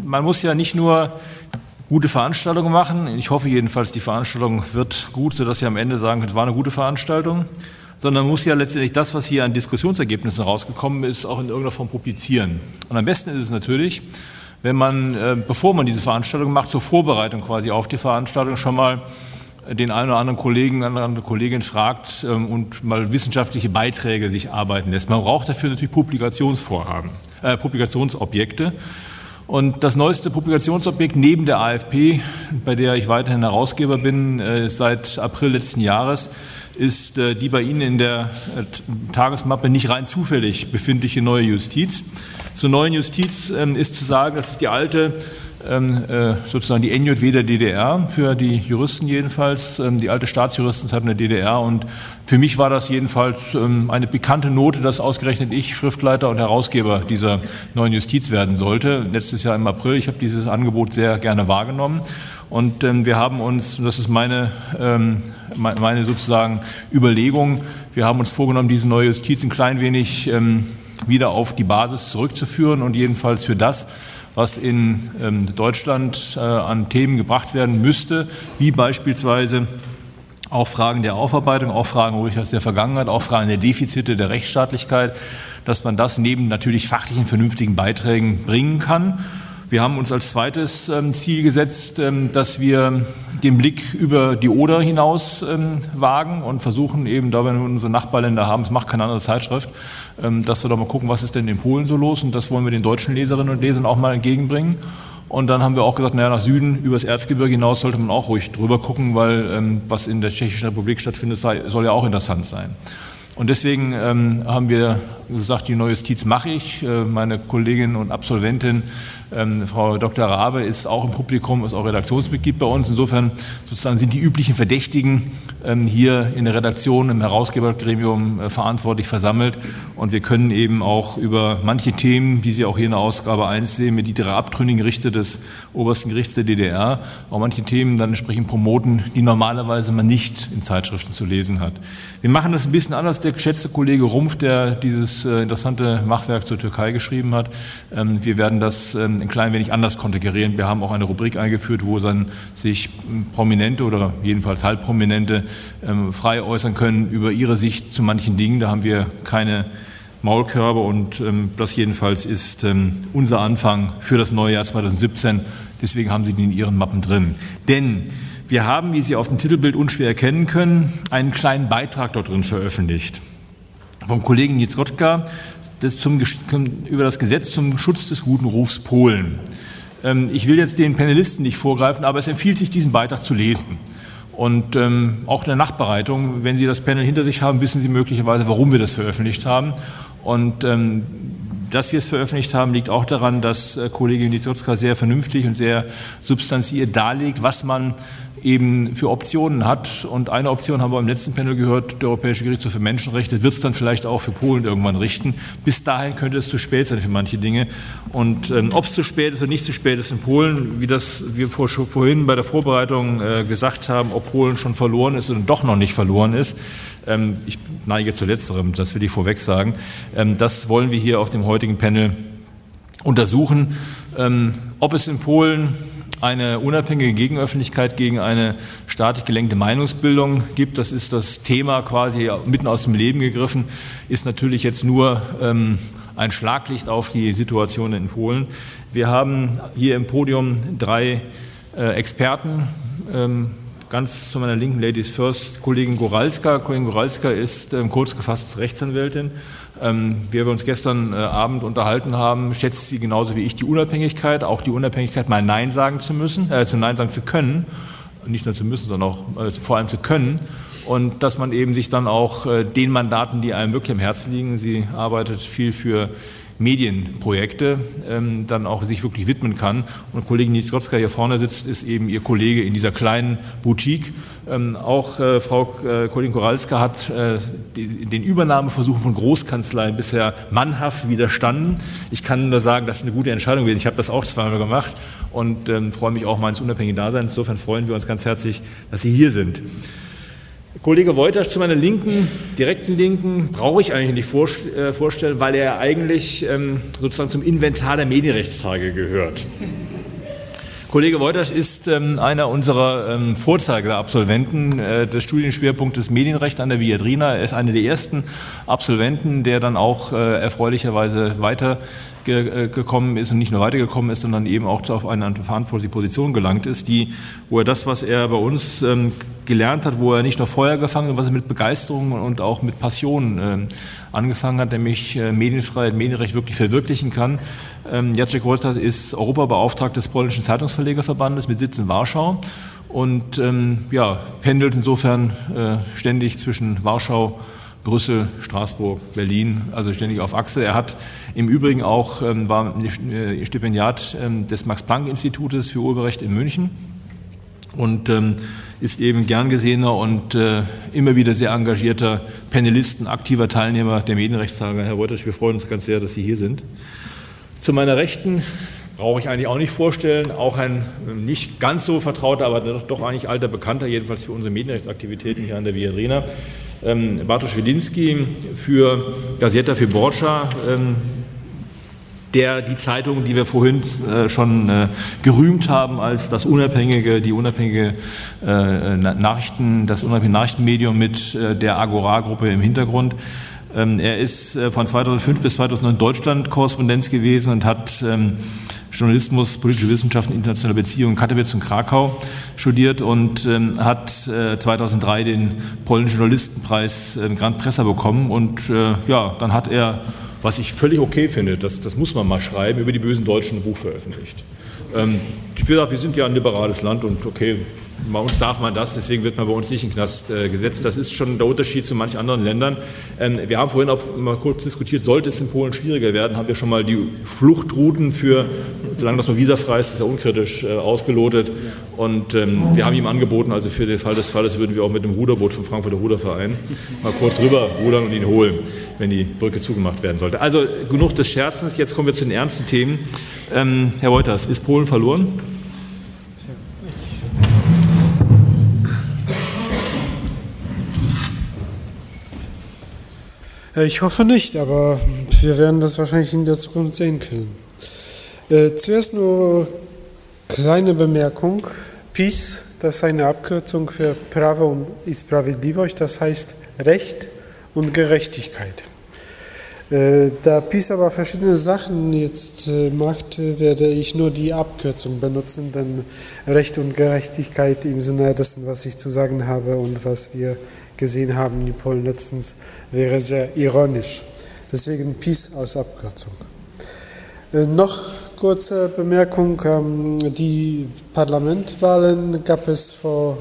man muss ja nicht nur gute Veranstaltungen machen. Ich hoffe jedenfalls, die Veranstaltung wird gut, sodass ihr am Ende sagen könnt, war eine gute Veranstaltung. Sondern man muss ja letztendlich das, was hier an Diskussionsergebnissen rausgekommen ist, auch in irgendeiner Form publizieren. Und am besten ist es natürlich, wenn man, bevor man diese Veranstaltung macht, zur Vorbereitung quasi auf die Veranstaltung schon mal den einen oder anderen Kollegen, eine andere Kollegin fragt und mal wissenschaftliche Beiträge sich arbeiten lässt. Man braucht dafür natürlich Publikationsobjekte. Und das neueste Publikationsobjekt neben der AFP, bei der ich weiterhin Herausgeber bin, seit April letzten Jahres, ist die bei Ihnen in der Tagesmappe nicht rein zufällig befindliche neue Justiz. Zur neuen Justiz ist zu sagen, das ist die alte, sozusagen die NJW der DDR, für die Juristen jedenfalls, die alte Staatsjuristenzeit in der DDR. Und für mich war das jedenfalls eine pikante Note, dass ausgerechnet ich Schriftleiter und Herausgeber dieser neuen Justiz werden sollte. Letztes Jahr im April, ich habe dieses Angebot sehr gerne wahrgenommen. Und wir haben uns, das ist meine sozusagen Überlegung, wir haben uns vorgenommen, diese neue Justiz ein klein wenig wieder auf die Basis zurückzuführen und jedenfalls für das, was in Deutschland an Themen gebracht werden müsste, wie beispielsweise auch Fragen der Aufarbeitung, auch Fragen durchaus der Vergangenheit, auch Fragen der Defizite der Rechtsstaatlichkeit, dass man das neben natürlich fachlichen, vernünftigen Beiträgen bringen kann. Wir haben uns als zweites Ziel gesetzt, dass wir den Blick über die Oder hinaus wagen und versuchen eben, da wir unsere Nachbarländer haben, es macht keine andere Zeitschrift, dass wir da mal gucken, was ist denn in Polen so los, und das wollen wir den deutschen Leserinnen und Lesern auch mal entgegenbringen. Und dann haben wir auch gesagt, naja, nach Süden, übers Erzgebirge hinaus sollte man auch ruhig drüber gucken, weil was in der Tschechischen Republik stattfindet, soll ja auch interessant sein. Und deswegen haben wir gesagt, die neue Justiz mache ich. Meine Kollegin und Absolventin, Frau Dr. Rabe, ist auch im Publikum, ist auch Redaktionsmitglied bei uns. Insofern sozusagen sind die üblichen Verdächtigen hier in der Redaktion, im Herausgebergremium verantwortlich versammelt. Und wir können eben auch über manche Themen, die Sie auch hier in der Ausgabe 1 sehen, mit die 3 abtrünnigen Richter des obersten Gerichts der DDR, auch manche Themen dann entsprechend promoten, die normalerweise man nicht in Zeitschriften zu lesen hat. Wir machen das ein bisschen anders. Der geschätzte Kollege Rumpf, der dieses interessante Machwerk zur Türkei geschrieben hat, wir werden das ein klein wenig anders konterkarieren. Wir haben auch eine Rubrik eingeführt, wo dann sich Prominente oder jedenfalls Halbprominente frei äußern können über ihre Sicht zu manchen Dingen. Da haben wir keine Maulkörbe, und das jedenfalls ist unser Anfang für das neue Jahr 2017. Deswegen haben Sie die in Ihren Mappen drin. Denn wir haben, wie Sie auf dem Titelbild unschwer erkennen können, einen kleinen Beitrag dort drin veröffentlicht. Vom Kollegen Niezgotka über das Gesetz zum Schutz des guten Rufs Polen. Ich will jetzt den Panelisten nicht vorgreifen, aber es empfiehlt sich, diesen Beitrag zu lesen. Und auch in der Nachbereitung, wenn Sie das Panel hinter sich haben, wissen Sie möglicherweise, warum wir das veröffentlicht haben. Und dass wir es veröffentlicht haben, liegt auch daran, dass Kollegin Niezgotka sehr vernünftig und sehr substanziert darlegt, was man eben für Optionen hat. Und eine Option haben wir im letzten Panel gehört, der Europäische Gerichtshof für Menschenrechte wird es dann vielleicht auch für Polen irgendwann richten. Bis dahin könnte es zu spät sein für manche Dinge. Und ob es zu spät ist oder nicht zu spät ist in Polen, wie das wir vorhin bei der Vorbereitung gesagt haben, ob Polen schon verloren ist oder doch noch nicht verloren ist, ich neige zu Letzterem, das will ich vorweg sagen, das wollen wir hier auf dem heutigen Panel untersuchen. Ob es in Polen eine unabhängige Gegenöffentlichkeit gegen eine staatlich gelenkte Meinungsbildung gibt, das ist das Thema quasi mitten aus dem Leben gegriffen, ist natürlich jetzt nur ein Schlaglicht auf die Situation in Polen. Wir haben hier im Podium 3 Experten, ganz zu meiner linken Ladies First, Kollegin Goralska. Kollegin Goralska ist kurz gefasst Rechtsanwältin. Wie wir uns gestern Abend unterhalten haben, schätzt sie genauso wie ich die Unabhängigkeit, auch die Unabhängigkeit, mal Nein sagen zu müssen, Nein sagen zu können, nicht nur zu müssen, sondern auch vor allem zu können, und dass man eben sich dann auch den Mandaten, die einem wirklich am Herzen liegen, sie arbeitet viel für Medienprojekte, dann auch sich wirklich widmen kann. Und Kollegin Niezgotka hier vorne sitzt, ist eben ihr Kollege in dieser kleinen Boutique. Auch Frau Kollegin Goralska hat den Übernahmeversuchen von Großkanzleien bisher mannhaft widerstanden. Ich kann nur sagen, das ist eine gute Entscheidung gewesen. Ich habe das auch zweimal gemacht und freue mich auch mal ins unabhängige Dasein. Insofern freuen wir uns ganz herzlich, dass Sie hier sind. Kollege Woytasch zu meiner Linken, direkten Linken, brauche ich eigentlich nicht vorstellen, weil er eigentlich sozusagen zum Inventar der Medienrechtstage gehört. Kollege Woytasch ist einer unserer Vorzeigeabsolventen des Studienschwerpunktes Medienrecht an der Viadrina. Er ist einer der ersten Absolventen, der dann auch erfreulicherweise weitergekommen ist und nicht nur weitergekommen ist, sondern eben auch auf eine verantwortliche Position gelangt ist, wo er das, was er bei uns gelernt hat, wo er nicht nur Feuer gefangen hat, was er mit Begeisterung und auch mit Passion angefangen hat, nämlich Medienfreiheit, Medienrecht wirklich verwirklichen kann. Jacek Woytasch ist Europabeauftragter des polnischen Zeitungsverlegerverbandes mit Sitz in Warschau und pendelt insofern ständig zwischen Warschau, Brüssel, Straßburg, Berlin, also ständig auf Achse. Er hat im Übrigen auch, war Stipendiat des Max-Planck-Institutes für Urheberrecht in München und ist eben gern gesehener und immer wieder sehr engagierter Panelisten, aktiver Teilnehmer der Medienrechtstage. Herr Woytasch, wir freuen uns ganz sehr, dass Sie hier sind. Zu meiner Rechten brauche ich eigentlich auch nicht vorstellen, auch ein nicht ganz so vertrauter, aber doch eigentlich alter Bekannter, jedenfalls für unsere Medienrechtsaktivitäten hier an der Viadrina, Bartosz Wilinski für Gazeta Wyborcza, die Zeitung, die wir vorhin schon gerühmt haben als das unabhängige Nachrichtenmedium mit der Agora-Gruppe im Hintergrund. Er ist von 2005 bis 2009 Deutschland-Korrespondenz gewesen und hat Journalismus, politische Wissenschaften, internationale Beziehungen in Katowice und Krakau studiert und hat 2003 den polnischen Journalistenpreis Grand Pressa bekommen. Und dann hat er, was ich völlig okay finde, das muss man mal schreiben, über die bösen Deutschen ein Buch veröffentlicht. Wir sind ja ein liberales Land und okay, bei uns darf man das, deswegen wird man bei uns nicht in den Knast gesetzt. Das ist schon der Unterschied zu manch anderen Ländern. Wir haben vorhin auch mal kurz diskutiert, sollte es in Polen schwieriger werden, haben wir schon mal die Fluchtrouten für, solange das nur visafrei ist, ist ja unkritisch ausgelotet. Und wir haben ihm angeboten, also für den Fall des Falles würden wir auch mit dem Ruderboot vom Frankfurter Ruderverein mal kurz rüber rudern und ihn holen, wenn die Brücke zugemacht werden sollte. Also genug des Scherzens, jetzt kommen wir zu den ernsten Themen. Herr Woytasch, ist Polen verloren? Ich hoffe nicht, aber wir werden das wahrscheinlich in der Zukunft sehen können. Zuerst nur kleine Bemerkung. PiS, das ist eine Abkürzung für Prawo i Sprawiedliwość, das heißt Recht und Gerechtigkeit. Da PiS aber verschiedene Sachen jetzt macht, werde ich nur die Abkürzung benutzen, denn Recht und Gerechtigkeit im Sinne dessen, was ich zu sagen habe und was wir gesehen haben in Polen letztens, wäre sehr ironisch. Deswegen PiS als Abkürzung. Noch kurze Bemerkung. Die Parlamentwahlen gab es vor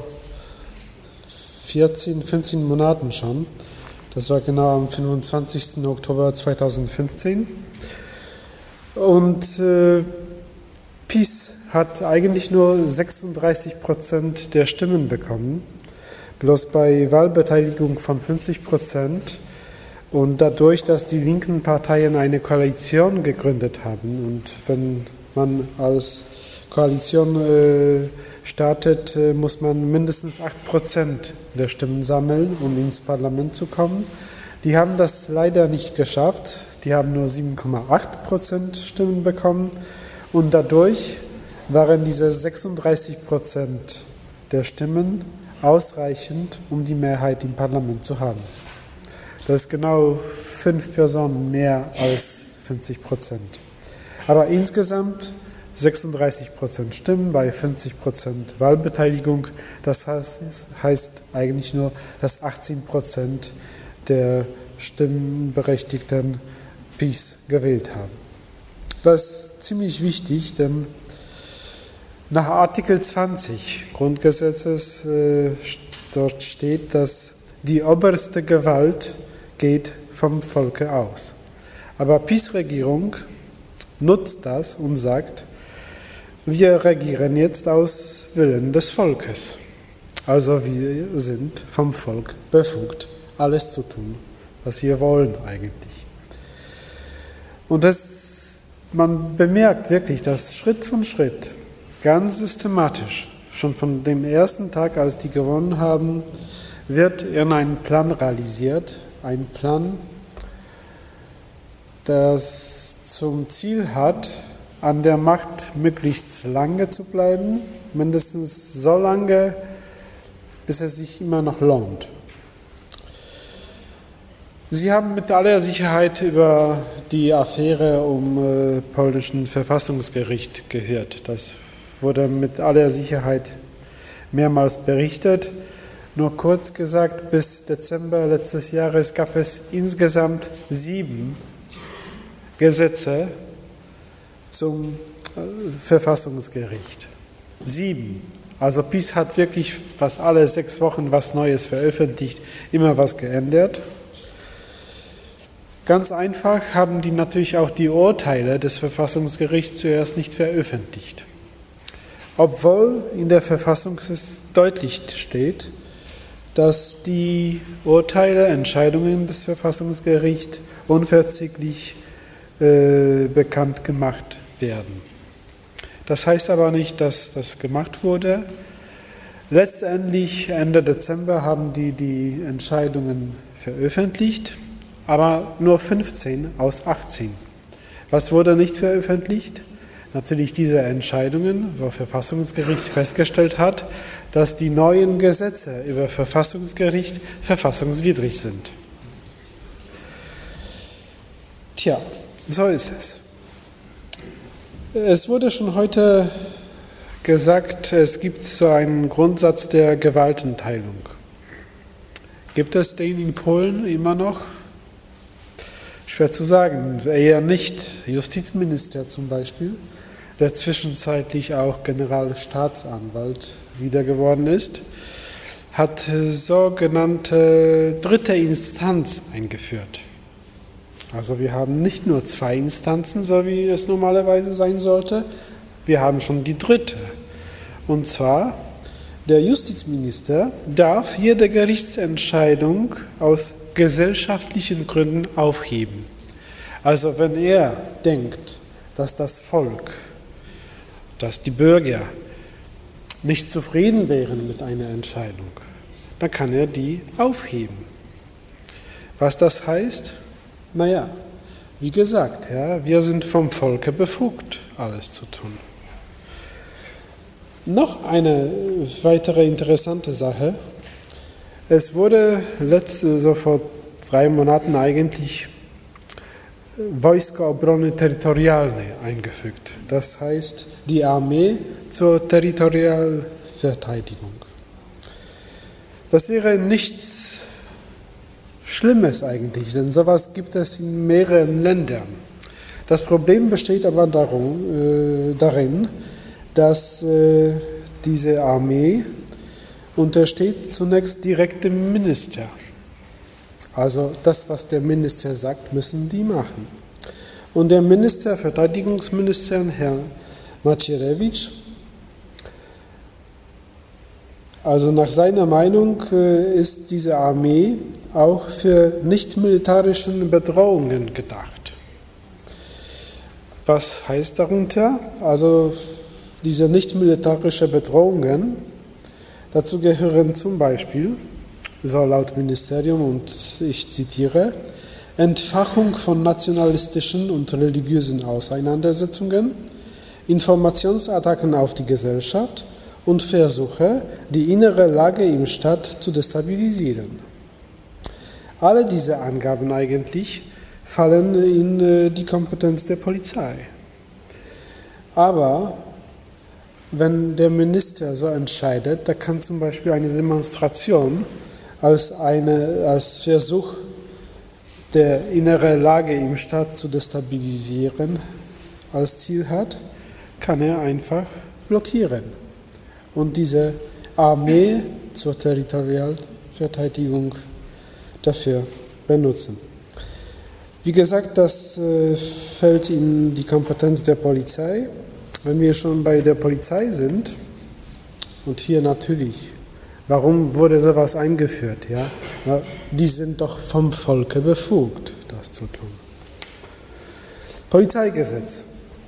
15 Monaten schon. Das war genau am 25. Oktober 2015. Und PiS hat eigentlich nur 36% der Stimmen bekommen. Bloß bei Wahlbeteiligung von 50% und dadurch, dass die linken Parteien eine Koalition gegründet haben und wenn man als Koalition startet, muss man mindestens 8% der Stimmen sammeln, um ins Parlament zu kommen. Die haben das leider nicht geschafft, die haben nur 7,8% Stimmen bekommen und dadurch waren diese 36% der Stimmen ausreichend, um die Mehrheit im Parlament zu haben. Das ist genau 5 Personen mehr als 50%. Aber insgesamt 36% Stimmen bei 50% Wahlbeteiligung. Das heißt eigentlich nur, dass 18% der Stimmberechtigten PiS gewählt haben. Das ist ziemlich wichtig, denn nach Artikel 20 Grundgesetzes dort steht, dass die oberste Gewalt geht vom Volke aus. Aber PiS-Regierung nutzt das und sagt, wir regieren jetzt aus Willen des Volkes. Also wir sind vom Volk befugt, alles zu tun, was wir wollen eigentlich. Und man bemerkt wirklich, dass Schritt für Schritt ganz systematisch, schon von dem ersten Tag, als die gewonnen haben, wird in einem Plan realisiert. Ein Plan, das zum Ziel hat, an der Macht möglichst lange zu bleiben, mindestens so lange, bis es sich immer noch lohnt. Sie haben mit aller Sicherheit über die Affäre um polnischen Verfassungsgericht gehört. Das wurde mit aller Sicherheit mehrmals berichtet. Nur kurz gesagt, bis Dezember letztes Jahres gab es insgesamt 7 Gesetze zum Verfassungsgericht. 7. Also PiS hat wirklich fast alle 6 Wochen was Neues veröffentlicht, immer was geändert. Ganz einfach haben die natürlich auch die Urteile des Verfassungsgerichts zuerst nicht veröffentlicht. Obwohl in der Verfassung deutlich steht, dass die Urteile, Entscheidungen des Verfassungsgerichts unverzüglich bekannt gemacht werden. Das heißt aber nicht, dass das gemacht wurde. Letztendlich Ende Dezember haben die Entscheidungen veröffentlicht, aber nur 15 aus 18. Was wurde nicht veröffentlicht? Natürlich diese Entscheidungen, wo das Verfassungsgericht festgestellt hat, dass die neuen Gesetze über Verfassungsgericht verfassungswidrig sind. Tja, so ist es. Es wurde schon heute gesagt, es gibt so einen Grundsatz der Gewaltenteilung. Gibt es den in Polen immer noch? Schwer zu sagen, eher nicht. Justizminister zum Beispiel, der zwischenzeitlich auch Generalstaatsanwalt wieder geworden ist, hat sogenannte dritte Instanz eingeführt. Also wir haben nicht nur 2 Instanzen, so wie es normalerweise sein sollte, wir haben schon die dritte. Und zwar, der Justizminister darf jede Gerichtsentscheidung aus gesellschaftlichen Gründen aufheben. Also wenn er denkt, dass das Volk, dass die Bürger nicht zufrieden wären mit einer Entscheidung, dann kann er die aufheben. Was das heißt? Naja, wie gesagt, ja, wir sind vom Volke befugt, alles zu tun. Noch eine weitere interessante Sache. Es wurde so vor 3 Monaten eigentlich Wojsko Obrony Terytorialnej eingefügt. Das heißt, die Armee zur Territorialverteidigung. Das wäre nichts Schlimmes eigentlich, denn sowas gibt es in mehreren Ländern. Das Problem besteht aber darin, dass diese Armee untersteht zunächst direkt dem Minister. Also das, was der Minister sagt, müssen die machen. Und der Verteidigungsminister, Herr Macierewicz, also nach seiner Meinung ist diese Armee auch für nicht-militarische Bedrohungen gedacht. Was heißt darunter? Also diese nicht-militarischen Bedrohungen, dazu gehören zum Beispiel, so laut Ministerium, und ich zitiere, Entfachung von nationalistischen und religiösen Auseinandersetzungen, Informationsattacken auf die Gesellschaft und Versuche, die innere Lage im Staat zu destabilisieren. Alle diese Angaben eigentlich fallen in die Kompetenz der Polizei. Aber wenn der Minister so entscheidet, da kann zum Beispiel eine Demonstration als Versuch, der innere Lage im Staat zu destabilisieren, als Ziel hat, kann er einfach blockieren und diese Armee zur Territorialverteidigung dafür benutzen. Wie gesagt, das fällt in die Kompetenz der Polizei. Wenn wir schon bei der Polizei sind, und hier natürlich, warum wurde sowas eingeführt? Ja? Na, die sind doch vom Volke befugt, das zu tun. Polizeigesetz.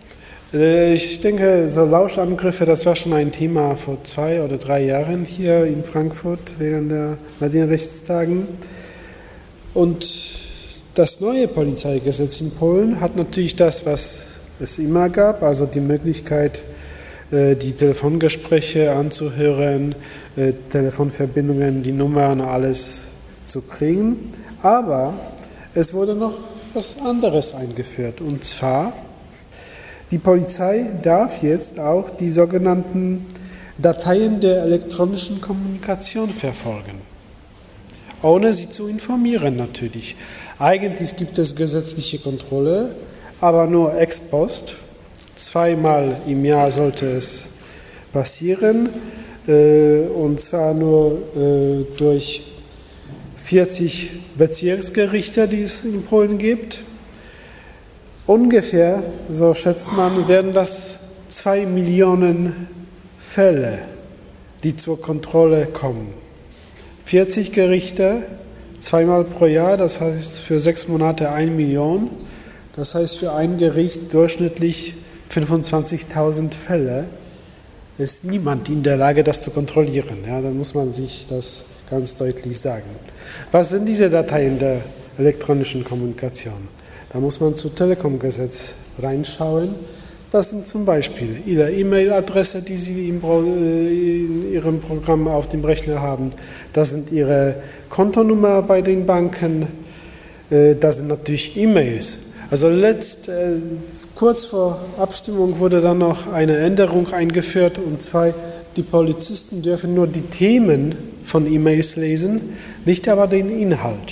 Ich denke, so Lauschangriffe, das war schon ein Thema vor 2 oder 3 Jahren hier in Frankfurt während der Medienrechtstagen. Und das neue Polizeigesetz in Polen hat natürlich das, was es immer gab, also die Möglichkeit, die Telefongespräche anzuhören, Telefonverbindungen, die Nummern, alles zu kriegen. Aber es wurde noch was anderes eingeführt, und zwar die Polizei darf jetzt auch die sogenannten Dateien der elektronischen Kommunikation verfolgen, ohne sie zu informieren natürlich. Eigentlich gibt es gesetzliche Kontrolle, aber nur ex post. 2-mal im Jahr sollte es passieren, und zwar nur durch 40 Bezirksgerichte, die es in Polen gibt. Ungefähr, so schätzt man, werden das 2 Millionen Fälle, die zur Kontrolle kommen. 40 Gerichte, 2-mal pro Jahr, das heißt für 6 Monate 1 Million. Das heißt für ein Gericht durchschnittlich 25.000 Fälle. Ist niemand in der Lage, das zu kontrollieren. Ja, dann muss man sich das ganz deutlich sagen. Was sind diese Dateien der elektronischen Kommunikation? Da muss man zu Telekom-Gesetz reinschauen. Das sind zum Beispiel Ihre E-Mail-Adresse, die Sie in Ihrem Programm auf dem Rechner haben. Das sind Ihre Kontonummer bei den Banken. Das sind natürlich E-Mails. Also kurz vor Abstimmung wurde dann noch eine Änderung eingeführt, und zwar die Polizisten dürfen nur die Themen von E-Mails lesen, nicht aber den Inhalt.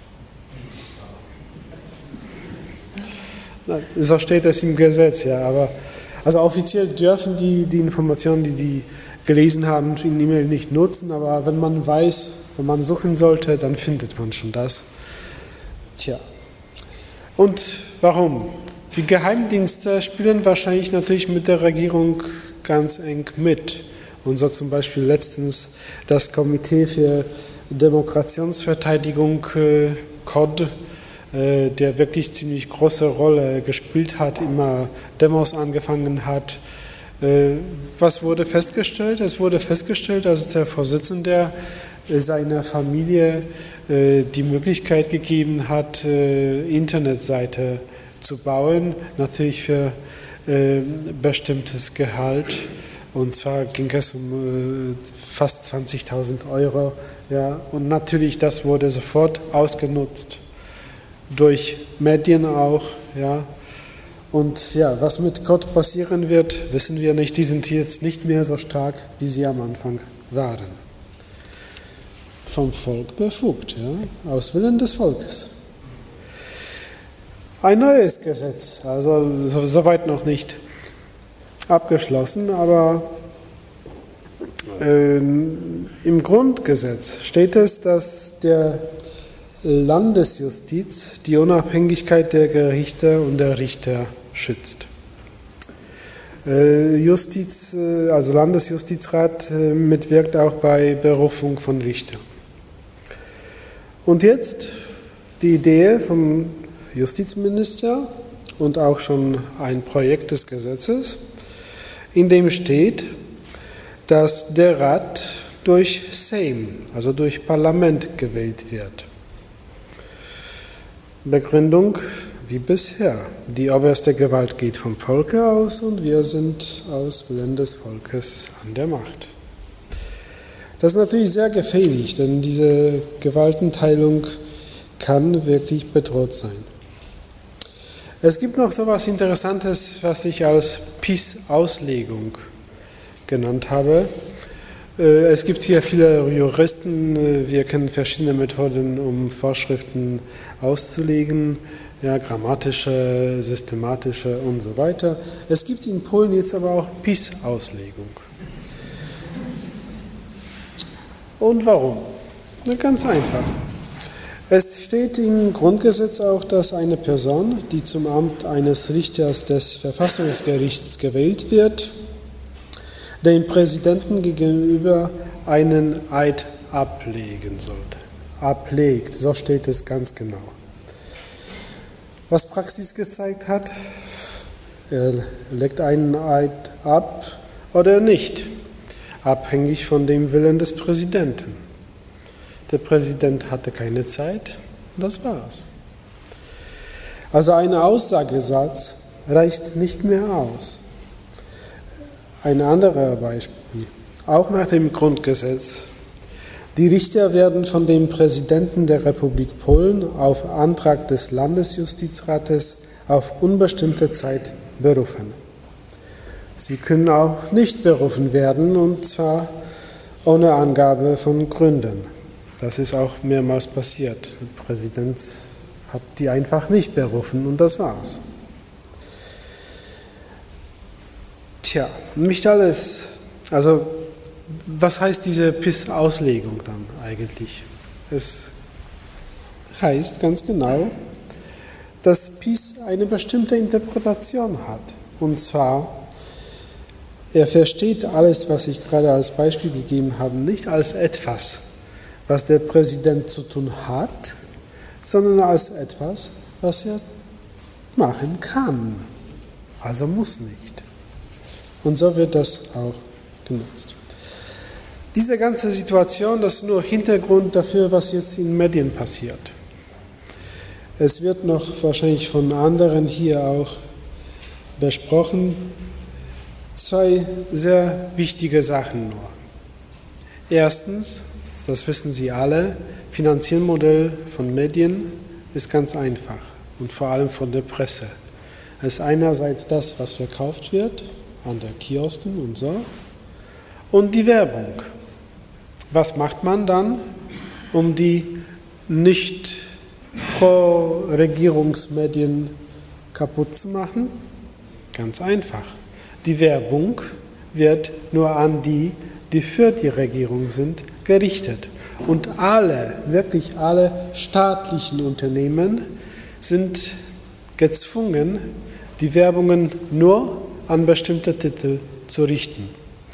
So steht es im Gesetz, ja. Aber also offiziell dürfen die Informationen, die gelesen haben, in E-Mail nicht nutzen. Aber wenn man weiß, wenn man suchen sollte, dann findet man schon das. Tja. Und warum? Die Geheimdienste spielen wahrscheinlich natürlich mit der Regierung ganz eng mit. Und so zum Beispiel letztens das Komitee für Demokrationsverteidigung, COD, der wirklich ziemlich große Rolle gespielt hat, immer Demos angefangen hat. Was wurde festgestellt? Es wurde festgestellt, dass der Vorsitzende seiner Familie die Möglichkeit gegeben hat, Internetseite zu bauen, natürlich für bestimmtes Gehalt. Und zwar ging es um fast 20.000 Euro. Ja, und natürlich, das wurde sofort ausgenutzt. Durch Medien auch, ja. Und ja, was mit Gott passieren wird, wissen wir nicht. Die sind jetzt nicht mehr so stark, wie sie am Anfang waren. Vom Volk befugt, ja, aus Willen des Volkes. Ein neues Gesetz, also soweit noch nicht abgeschlossen, aber im Grundgesetz steht es, dass der Landesjustiz die Unabhängigkeit der Gerichte und der Richter schützt. Also Landesjustizrat mitwirkt auch bei Berufung von Richtern. Und jetzt die Idee vom Justizminister und auch schon ein Projekt des Gesetzes, in dem steht, dass der Rat durch Sejm, also durch Parlament gewählt wird. Begründung wie bisher. Die oberste Gewalt geht vom Volke aus und wir sind aus Willen des Volkes an der Macht. Das ist natürlich sehr gefährlich, denn diese Gewaltenteilung kann wirklich bedroht sein. Es gibt noch so etwas Interessantes, was ich als PiS-Auslegung genannt habe. Es gibt hier viele Juristen, wir kennen verschiedene Methoden, um Vorschriften auszulegen, ja, grammatische, systematische und so weiter. Es gibt in Polen jetzt aber auch PiS-Auslegung. Und warum? Na, ganz einfach. Es steht im Grundgesetz auch, dass eine Person, die zum Amt eines Richters des Verfassungsgerichts gewählt wird, dem Präsidenten gegenüber einen Eid ablegen sollte. Ablegt, so steht es ganz genau. Was Praxis gezeigt hat, Er legt einen Eid ab oder nicht, abhängig von dem Willen des Präsidenten. Der Präsident hatte keine Zeit und das war's. Also ein Aussagesatz reicht nicht mehr aus. Ein anderes Beispiel, auch nach dem Grundgesetz. Die Richter werden von dem Präsidenten der Republik Polen auf Antrag des Landesjustizrates auf unbestimmte Zeit berufen. Sie können auch nicht berufen werden, und zwar ohne Angabe von Gründen. Das ist auch mehrmals passiert. Der Präsident hat die einfach nicht berufen und das war's. Tja, nicht alles. Also, was heißt diese PIS-Auslegung dann eigentlich? Es heißt ganz genau, dass PIS eine bestimmte Interpretation hat. Und zwar, er versteht alles, was ich gerade als Beispiel gegeben habe, nicht als etwas, was der Präsident zu tun hat, sondern als etwas, was er machen kann. Also muss nicht. Und so wird das auch genutzt. Diese ganze Situation, das ist nur Hintergrund dafür, was jetzt in Medien passiert. Es wird noch wahrscheinlich von anderen hier auch besprochen. 2 sehr wichtige Sachen nur. Erstens, das wissen Sie alle, Finanziermodell von Medien ist ganz einfach und vor allem von der Presse. Es ist einerseits das, was verkauft wird an der Kiosken und so, und die Werbung. Was macht man dann, um die nicht Pro-Regierungsmedien kaputt zu machen? Ganz einfach. Die Werbung wird nur an die, die für die Regierung sind, gerichtet. Und alle, wirklich alle staatlichen Unternehmen sind gezwungen, die Werbungen nur an bestimmte Titel zu richten.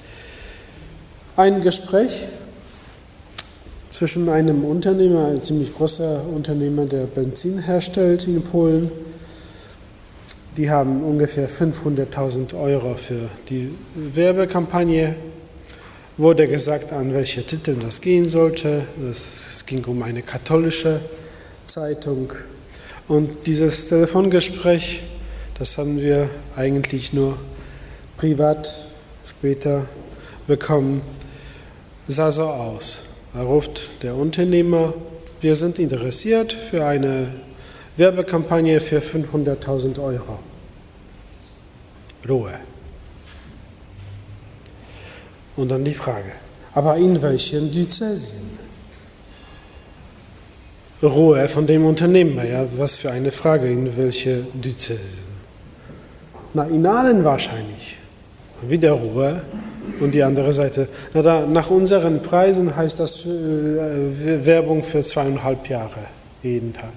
Ein Gespräch zwischen einem Unternehmer, ein ziemlich großer Unternehmer, der Benzin herstellt in Polen. Die haben ungefähr 500.000 € für die Werbekampagne. Wurde gesagt, an welche Titel das gehen sollte. Es ging um eine katholische Zeitung. Und dieses Telefongespräch, das haben wir eigentlich nur privat später bekommen, sah so aus. Da ruft der Unternehmer, wir sind interessiert für eine Werbekampagne für 500.000 €. Ruhe. Und dann die Frage, aber in welchen Diözesen? Ruhe von dem Unternehmer, ja, was für eine Frage, in welche Diözesen? Na, in allen wahrscheinlich. Wieder Ruhe. Und die andere Seite, nach unseren Preisen heißt das Werbung für 2,5 Jahre, jeden Tag.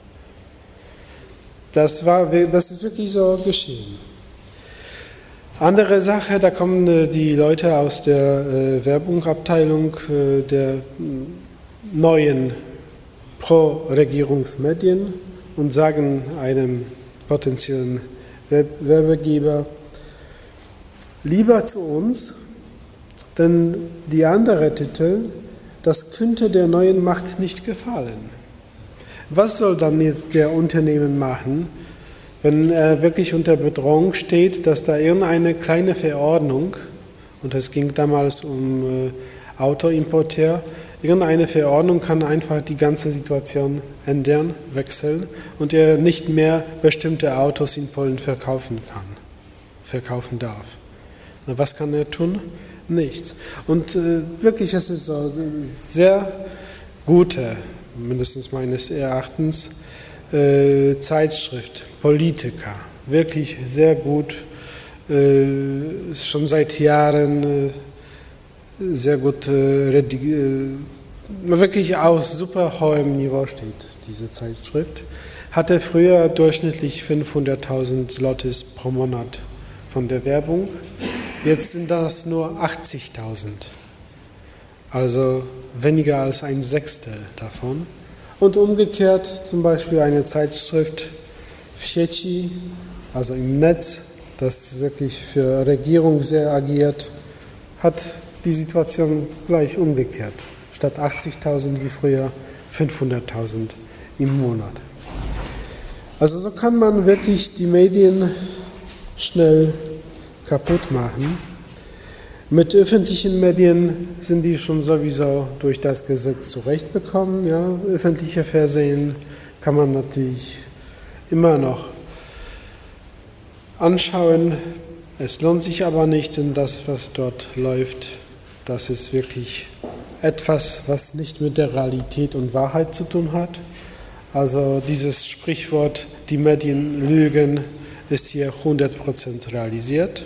Das ist wirklich so geschehen. Andere Sache, da kommen die Leute aus der Werbungsabteilung der neuen Pro-Regierungsmedien und sagen einem potenziellen Werbegeber, lieber zu uns, denn die anderen Titel, das könnte der neuen Macht nicht gefallen. Was soll dann jetzt der Unternehmen machen, wenn er wirklich unter Bedrohung steht, dass da irgendeine kleine Verordnung, und es ging damals um Autoimporteur, irgendeine Verordnung kann einfach die ganze Situation ändern, wechseln und er nicht mehr bestimmte Autos in Polen verkaufen darf. Na, was kann er tun? Nichts. Und wirklich, es ist so sehr gute, mindestens meines Erachtens, Zeitschrift, Politiker, wirklich sehr gut, schon seit Jahren sehr gut wirklich auf super hohem Niveau steht, diese Zeitschrift. Hatte früher durchschnittlich 500.000 Zlotys pro Monat von der Werbung. Jetzt sind das nur 80.000. Also weniger als ein Sechstel davon. Und umgekehrt zum Beispiel eine Zeitschrift w sieci, also im Netz, das wirklich für Regierung sehr agiert, hat die Situation gleich umgekehrt. Statt 80.000 wie früher 500.000 im Monat. Also so kann man wirklich die Medien schnell kaputt machen. Mit öffentlichen Medien sind die schon sowieso durch das Gesetz zurechtbekommen. Ja. Öffentliche Fernsehen kann man natürlich immer noch anschauen. Es lohnt sich aber nicht, denn das, was dort läuft, das ist wirklich etwas, was nicht mit der Realität und Wahrheit zu tun hat. Also dieses Sprichwort, die Medien lügen, ist hier 100% realisiert.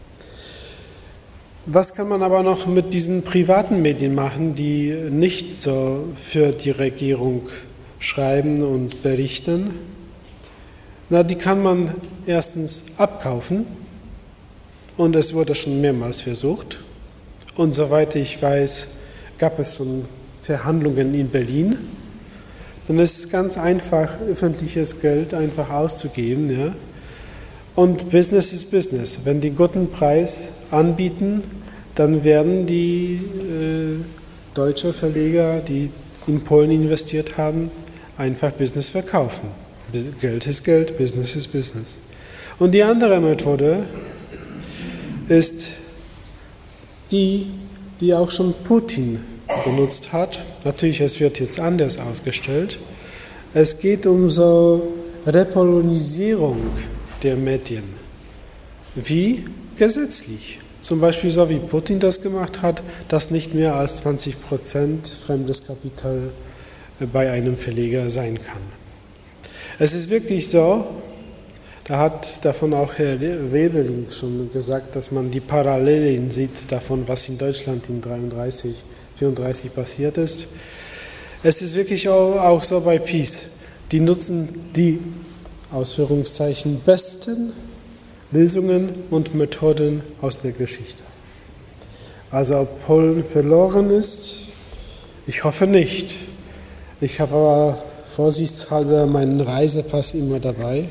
Was kann man aber noch mit diesen privaten Medien machen, die nicht so für die Regierung schreiben und berichten? Na, die kann man erstens abkaufen und es wurde schon mehrmals versucht. Und soweit ich weiß, gab es schon Verhandlungen in Berlin. Dann ist es ganz einfach, öffentliches Geld einfach auszugeben. Ja? Und Business ist Business. Wenn die guten Preis anbieten, dann werden die deutsche Verleger, die in Polen investiert haben, einfach Business verkaufen. Geld ist Geld, Business ist Business. Und die andere Methode ist die auch schon Putin benutzt hat. Natürlich, es wird jetzt anders ausgestellt. Es geht um so Repolonisierung der Medien. Wie? Gesetzlich. Zum Beispiel so, wie Putin das gemacht hat, dass nicht mehr als 20% fremdes Kapital bei einem Verleger sein kann. Es ist wirklich so, da hat davon auch Herr Webeling schon gesagt, dass man die Parallelen sieht davon, was in Deutschland in 33, 34 passiert ist. Es ist wirklich auch so bei PiS. Die nutzen die, Ausführungszeichen, besten Lösungen und Methoden aus der Geschichte. Also ob Polen verloren ist, ich hoffe nicht. Ich habe aber vorsichtshalber meinen Reisepass immer dabei.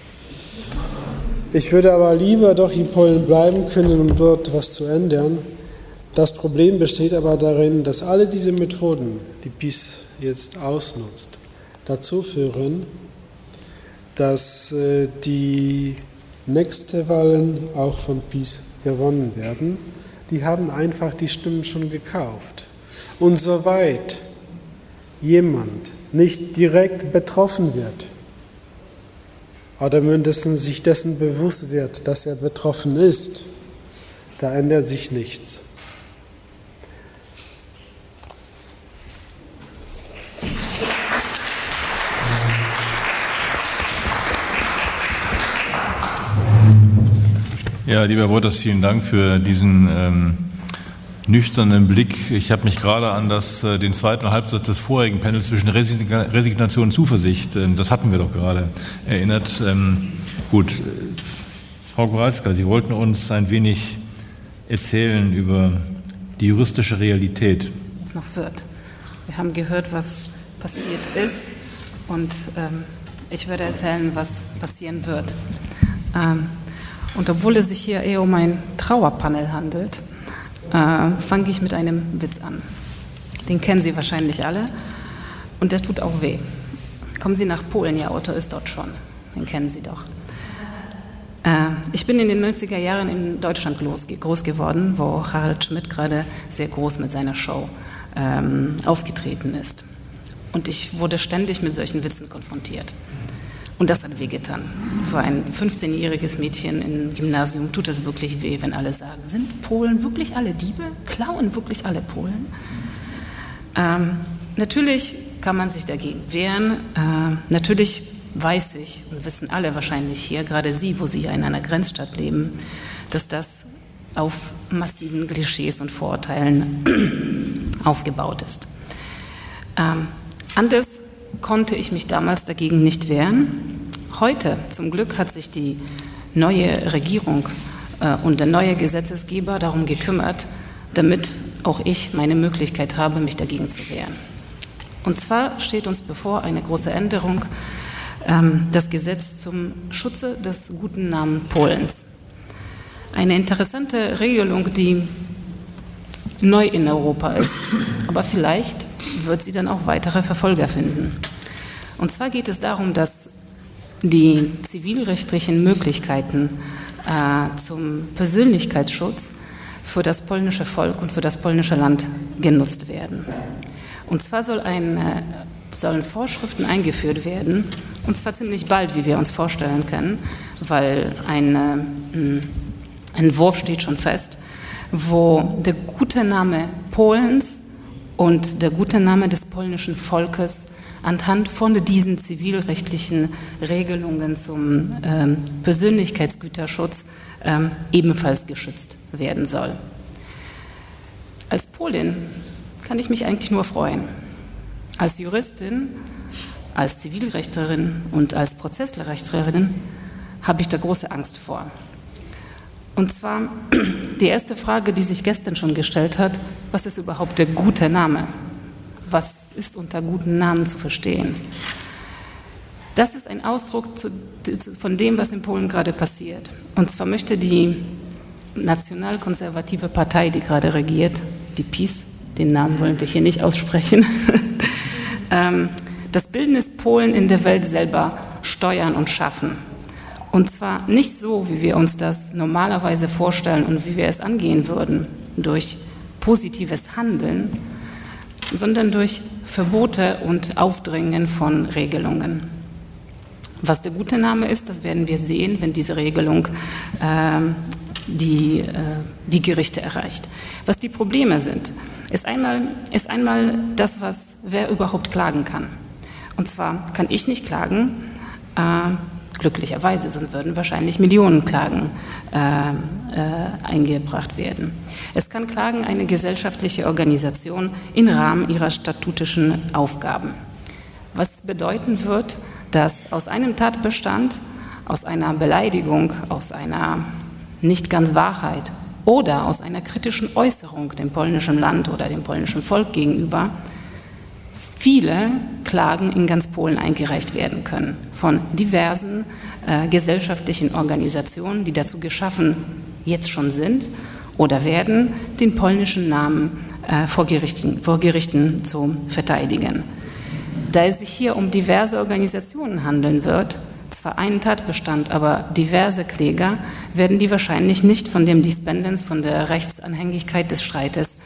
Ich würde aber lieber doch in Polen bleiben können, um dort was zu ändern. Das Problem besteht aber darin, dass alle diese Methoden, die PiS jetzt ausnutzt, dazu führen, dass die nächsten Wahlen auch von PiS gewonnen werden. Die haben einfach die Stimmen schon gekauft. Und soweit jemand nicht direkt betroffen wird, oder mindestens sich dessen bewusst wird, dass er betroffen ist, da ändert sich nichts. Ja, lieber Wouters, vielen Dank für diesen nüchternen Blick. Ich habe mich gerade an den zweiten Halbsatz des vorigen Panels zwischen Resignation und Zuversicht, das hatten wir doch gerade, erinnert. Gut, Frau Goralska, Sie wollten uns ein wenig erzählen über die juristische Realität. Was noch wird. Wir haben gehört, was passiert ist und ich würde erzählen, was passieren wird. Und obwohl es sich hier eher um ein Trauerpanel handelt, fange ich mit einem Witz an. Den kennen Sie wahrscheinlich alle und der tut auch weh. Kommen Sie nach Polen, Ihr Auto ist dort schon. Den kennen Sie doch. Ich bin in den 90er Jahren in Deutschland groß geworden, wo Harald Schmidt gerade sehr groß mit seiner Show aufgetreten ist. Und ich wurde ständig mit solchen Witzen konfrontiert. Und das hat wehgetan. Für ein 15-jähriges Mädchen im Gymnasium tut es wirklich weh, wenn alle sagen, sind Polen wirklich alle Diebe? Klauen wirklich alle Polen? Natürlich kann man sich dagegen wehren. Natürlich weiß ich und wissen alle wahrscheinlich hier, gerade Sie, wo Sie ja in einer Grenzstadt leben, dass das auf massiven Klischees und Vorurteilen aufgebaut ist. Anders konnte ich mich damals dagegen nicht wehren. Heute, zum Glück, hat sich die neue Regierung und der neue Gesetzgeber darum gekümmert, damit auch ich meine Möglichkeit habe, mich dagegen zu wehren. Und zwar steht uns bevor eine große Änderung, das Gesetz zum Schutze des guten Namens Polens. eine interessante Regelung, die neu in Europa ist, aber vielleicht wird sie dann auch weitere Verfolger finden. Und zwar geht es darum, dass die zivilrechtlichen Möglichkeiten zum Persönlichkeitsschutz für das polnische Volk und für das polnische Land genutzt werden. Und zwar sollen Vorschriften eingeführt werden, und zwar ziemlich bald, wie wir uns vorstellen können, weil ein Entwurf steht schon fest, wo der gute Name Polens und der gute Name des polnischen Volkes anhand von diesen zivilrechtlichen Regelungen zum Persönlichkeitsgüterschutz ebenfalls geschützt werden soll. Als Polin kann ich mich eigentlich nur freuen. Als Juristin, als Zivilrechtlerin und als Prozessrechtlerin habe ich da große Angst vor. Und zwar die erste Frage, die sich gestern schon gestellt hat: Was ist überhaupt der gute Name? Was ist unter guten Namen zu verstehen? Das ist ein Ausdruck von dem, was in Polen gerade passiert. Und zwar möchte die nationalkonservative Partei, die gerade regiert, die PiS, den Namen wollen wir hier nicht aussprechen, das Bildnis Polen in der Welt selber steuern und schaffen. Und zwar nicht so, wie wir uns das normalerweise vorstellen und wie wir es angehen würden, durch positives Handeln, sondern durch Verbote und Aufdrängen von Regelungen. Was der gute Name ist, das werden wir sehen, wenn diese Regelung die Gerichte erreicht. Was die Probleme sind, ist einmal das, wer überhaupt klagen kann. Und zwar kann ich nicht klagen, glücklicherweise, sonst würden wahrscheinlich Millionen Klagen eingebracht werden. Es kann klagen eine gesellschaftliche Organisation im Rahmen ihrer statutischen Aufgaben. Was bedeuten wird, dass aus einem Tatbestand, aus einer Beleidigung, aus einer nicht ganz Wahrheit oder aus einer kritischen Äußerung dem polnischen Land oder dem polnischen Volk gegenüber viele Klagen in ganz Polen eingereicht werden können von diversen gesellschaftlichen Organisationen, die dazu geschaffen jetzt schon sind oder werden, den polnischen Namen vor Gerichten zu verteidigen. Da es sich hier um diverse Organisationen handeln wird, zwar einen Tatbestand, aber diverse Kläger, werden die wahrscheinlich nicht von dem Dispendens, von der Rechtsanhängigkeit des Streites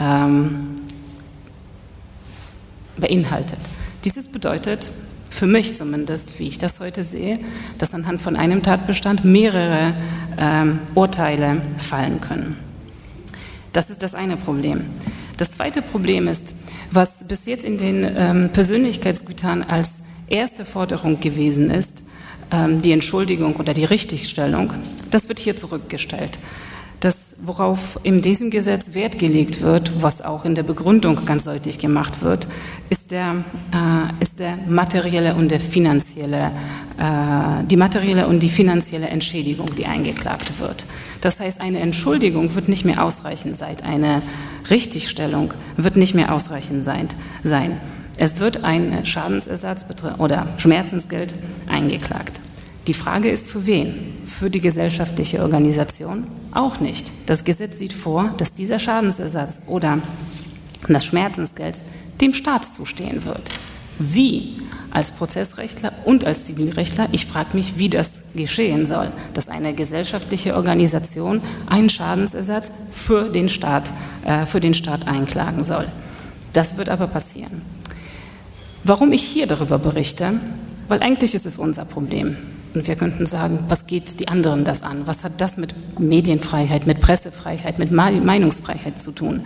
beinhaltet. Dieses bedeutet, für mich zumindest, wie ich das heute sehe, dass anhand von einem Tatbestand mehrere Urteile fallen können. Das ist das eine Problem. Das zweite Problem ist, was bis jetzt in den Persönlichkeitsgütern als erste Forderung gewesen ist, die Entschuldigung oder die Richtigstellung, das wird hier zurückgestellt. Das, worauf in diesem Gesetz Wert gelegt wird, was auch in der Begründung ganz deutlich gemacht wird, ist der materielle und die finanzielle Entschädigung, die eingeklagt wird. Das heißt, eine Entschuldigung wird nicht mehr ausreichend sein, eine Richtigstellung wird nicht mehr ausreichend sein. Es wird ein Schadensersatz oder Schmerzensgeld eingeklagt. Die Frage ist, für wen? Für die gesellschaftliche Organisation? Auch nicht. Das Gesetz sieht vor, dass dieser Schadensersatz oder das Schmerzensgeld dem Staat zustehen wird. Wie? Als Prozessrechtler und als Zivilrechtler, ich frage mich, wie das geschehen soll, dass eine gesellschaftliche Organisation einen Schadensersatz für den Staat einklagen soll. Das wird aber passieren. Warum ich hier darüber berichte? Weil eigentlich ist es unser Problem. Und wir könnten sagen, was geht die anderen das an? Was hat das mit Medienfreiheit, mit Pressefreiheit, mit Meinungsfreiheit zu tun?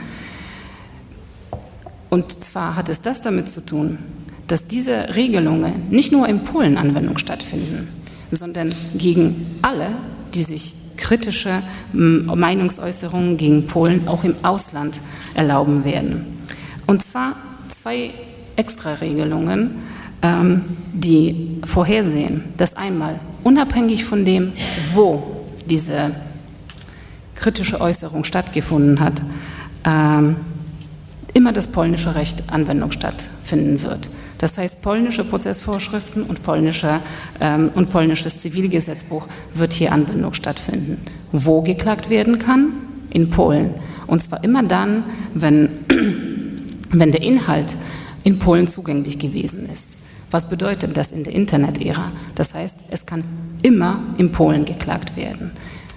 Und zwar hat es das damit zu tun, dass diese Regelungen nicht nur in Polen Anwendung stattfinden, sondern gegen alle, die sich kritische Meinungsäußerungen gegen Polen auch im Ausland erlauben werden. Und zwar 2 Extraregelungen, die vorhersehen, dass einmal unabhängig von dem, wo diese kritische Äußerung stattgefunden hat, immer das polnische Recht Anwendung stattfinden wird. Das heißt, polnische Prozessvorschriften und polnisches Zivilgesetzbuch wird hier Anwendung stattfinden. Wo geklagt werden kann? In Polen. Und zwar immer dann, wenn der Inhalt in Polen zugänglich gewesen ist. Was bedeutet das in der Internet-Ära? Das heißt, es kann immer in Polen geklagt werden.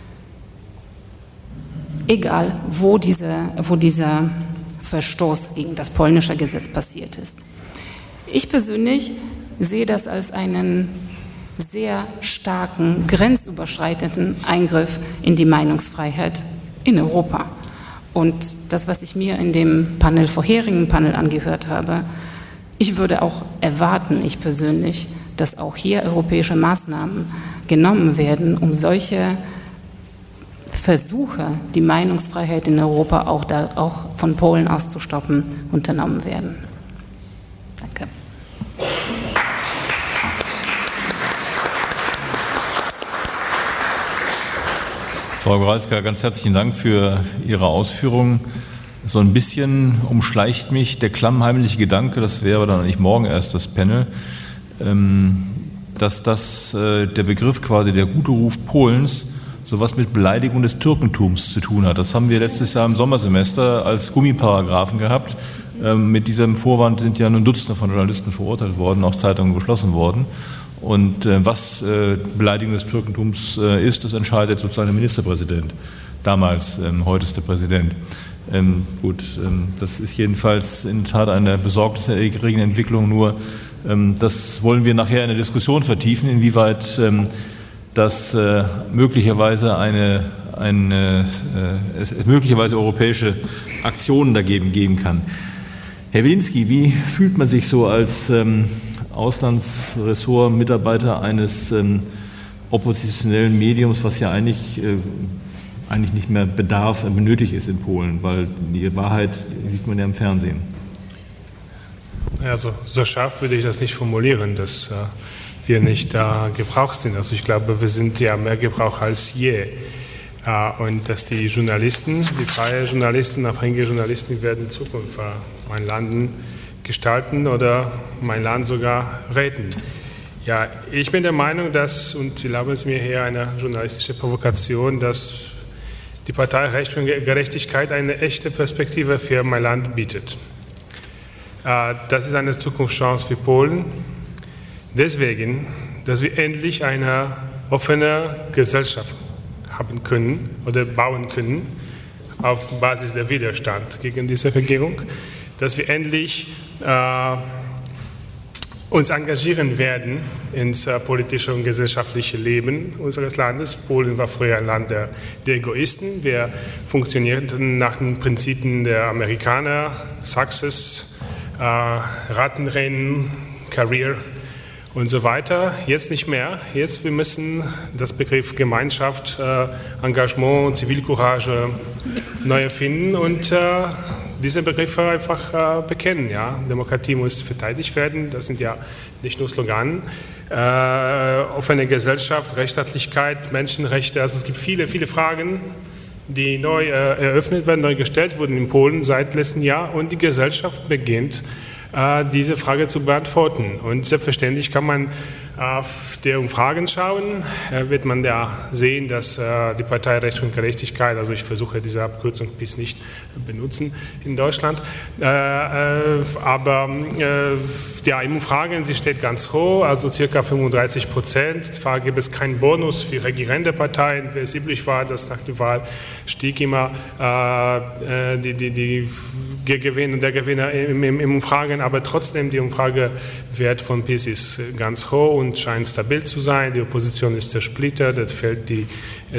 Egal, wo dieser Verstoß gegen das polnische Gesetz passiert ist. Ich persönlich sehe das als einen sehr starken, grenzüberschreitenden Eingriff in die Meinungsfreiheit in Europa. Und das, was ich mir in dem vorherigen Panel angehört habe, ich würde auch erwarten, ich persönlich, dass auch hier europäische Maßnahmen genommen werden, um solche Versuche, die Meinungsfreiheit in Europa auch von Polen aus zu stoppen, unternommen werden. Danke. Frau Goralska, ganz herzlichen Dank für Ihre Ausführungen. So ein bisschen umschleicht mich der klammheimliche Gedanke, das wäre dann eigentlich morgen erst das Panel, dass der Begriff quasi der gute Ruf Polens sowas mit Beleidigung des Türkentums zu tun hat. Das haben wir letztes Jahr im Sommersemester als Gummiparagraphen gehabt. Mit diesem Vorwand sind ja nun Dutzende von Journalisten verurteilt worden, auch Zeitungen geschlossen worden. Und was Beleidigung des Türkentums ist, das entscheidet sozusagen der Ministerpräsident. Damals, heute ist der Präsident. Das ist jedenfalls in der Tat eine besorgniserregende Entwicklung. Nur das wollen wir nachher in der Diskussion vertiefen, inwieweit das möglicherweise europäische Aktionen dagegen geben kann. Herr Wilinski, wie fühlt man sich so als Auslandsressort-Mitarbeiter eines oppositionellen Mediums, was ja eigentlich nicht mehr benötigt ist in Polen, weil die Wahrheit sieht man ja im Fernsehen? Also so scharf würde ich das nicht formulieren, dass wir nicht gebraucht sind. Also ich glaube, wir sind ja mehr gebraucht als je. Und dass die Journalisten, die freie Journalisten, abhängige Journalisten werden in Zukunft mein Land gestalten oder mein Land sogar retten. Ja, ich bin der Meinung, dass, und ich glaube, es ist mir hier eine journalistische Provokation, dass die Partei Recht und Gerechtigkeit eine echte Perspektive für mein Land bietet. Das ist eine Zukunftschance für Polen. Deswegen, dass wir endlich eine offene Gesellschaft haben können oder bauen können auf Basis der Widerstand gegen diese Regierung, dass wir endlich uns engagieren werden ins politische und gesellschaftliche Leben unseres Landes. Polen war früher ein Land der Egoisten. Wir funktionierten nach den Prinzipien der Amerikaner, Success, Rattenrennen, Career und so weiter. Jetzt nicht mehr. Jetzt wir müssen das Begriff Gemeinschaft, Engagement, Zivilcourage neu erfinden und diese Begriffe einfach bekennen. Ja? Demokratie muss verteidigt werden. Das sind ja nicht nur Slogane. Offene Gesellschaft, Rechtsstaatlichkeit, Menschenrechte. Also es gibt viele, viele Fragen, die neu eröffnet werden, neu gestellt wurden in Polen seit letztem Jahr. Und die Gesellschaft beginnt, diese Frage zu beantworten. Und selbstverständlich kann man auf die Umfragen schauen, wird man da sehen, dass die Partei Recht und Gerechtigkeit, also ich versuche diese Abkürzung PiS nicht benutzen in Deutschland, aber ja, in Umfragen, sie steht ganz hoch, also ca. 35%. Zwar gibt es keinen Bonus für regierende Parteien, wie es üblich war, dass nach der Wahl stieg immer der Gewinner im Umfragen, aber trotzdem die Umfragewert von PiS ist ganz hoch und scheint stabil zu sein. Die Opposition ist zersplittert, es fällt die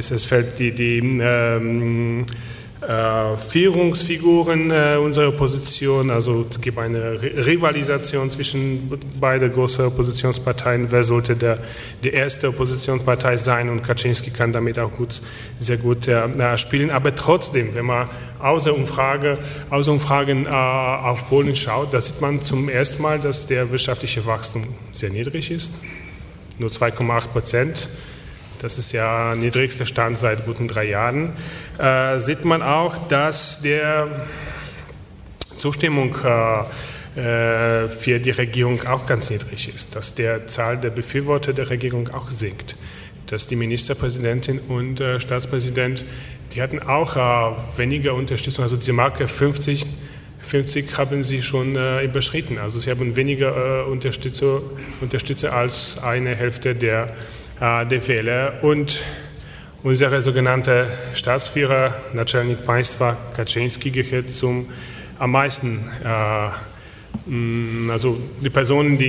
Führungsfiguren unserer Opposition, also es gibt eine Rivalisation zwischen beiden großen Oppositionsparteien. Wer sollte die erste Oppositionspartei sein? Und Kaczynski kann damit auch sehr gut spielen. Aber trotzdem, wenn man außer Umfragen auf Polen schaut, da sieht man zum ersten Mal, dass der wirtschaftliche Wachstum sehr niedrig ist, nur 2,8%. Das ist ja der niedrigste Stand seit guten 3 Jahren. Sieht man auch, dass der Zustimmung für die Regierung auch ganz niedrig ist, dass die Zahl der Befürworter der Regierung auch sinkt, dass die Ministerpräsidentin und Staatspräsident, die hatten auch weniger Unterstützung, also diese Marke 50 haben sie schon überschritten, also sie haben weniger Unterstützer als eine Hälfte der Wähler. Und unsere sogenannte Staatsführer, Naczelnik Państwa Kaczyński, gehört am meisten, also die Personen,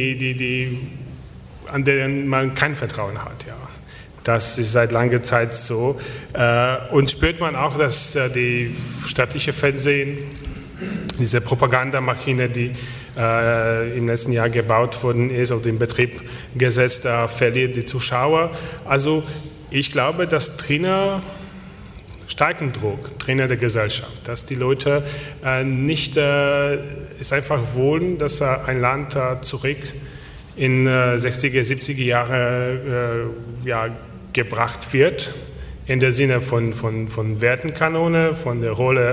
an denen man kein Vertrauen hat. Ja. Das ist seit langer Zeit so. Und spürt man auch, dass die staatliche Fernsehen, diese Propagandamaschine, die im letzten Jahr gebaut worden ist, auf den Betrieb gesetzt, verliert die Zuschauer. Also ich glaube, dass starken Druck der Gesellschaft, dass die Leute nicht es einfach wollen, dass ein Land zurück in 60er, 70er Jahre gebracht wird, in der Sinne von Wertenkanone, von der Rolle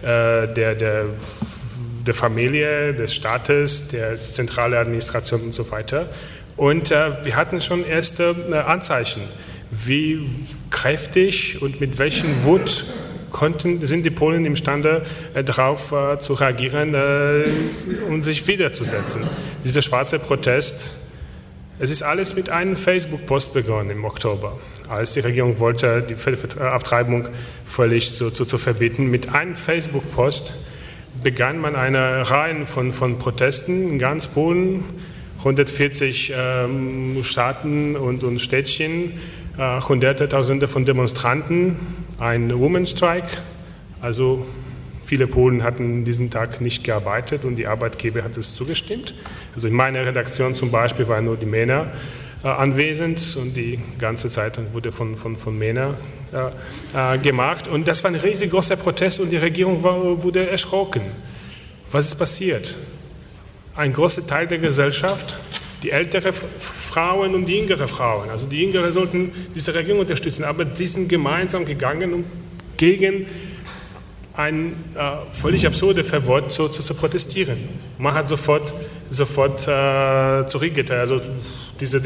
der Familie, des Staates, der zentralen Administration und so weiter. Und wir hatten schon erste Anzeichen, wie kräftig und mit welchem Wut sind die Polen imstande, darauf zu reagieren und sich wiederzusetzen. Dieser schwarze Protest, es ist alles mit einem Facebook-Post begonnen im Oktober, als die Regierung wollte, die Abtreibung völlig zu verbieten. Mit einem Facebook-Post begann man eine Reihe von Protesten in ganz Polen, 140 Staaten und Städtchen, Hunderte, Tausende von Demonstranten, ein Women's Strike. Also viele Polen hatten diesen Tag nicht gearbeitet und die Arbeitgeber hat es zugestimmt. Also in meiner Redaktion zum Beispiel waren nur die Männer anwesend und die ganze Zeitung wurde von Männern gemacht. Und das war ein riesengroßer Protest und die Regierung wurde erschrocken. Was ist passiert? Ein großer Teil der Gesellschaft, die ältere Frauen und die jüngere Frauen, also die Jüngere sollten diese Regierung unterstützen, aber die sind gemeinsam gegangen, um gegen ein völlig absurdes Verbot zu protestieren. Man hat sofort zurückgeteilt. Also dieser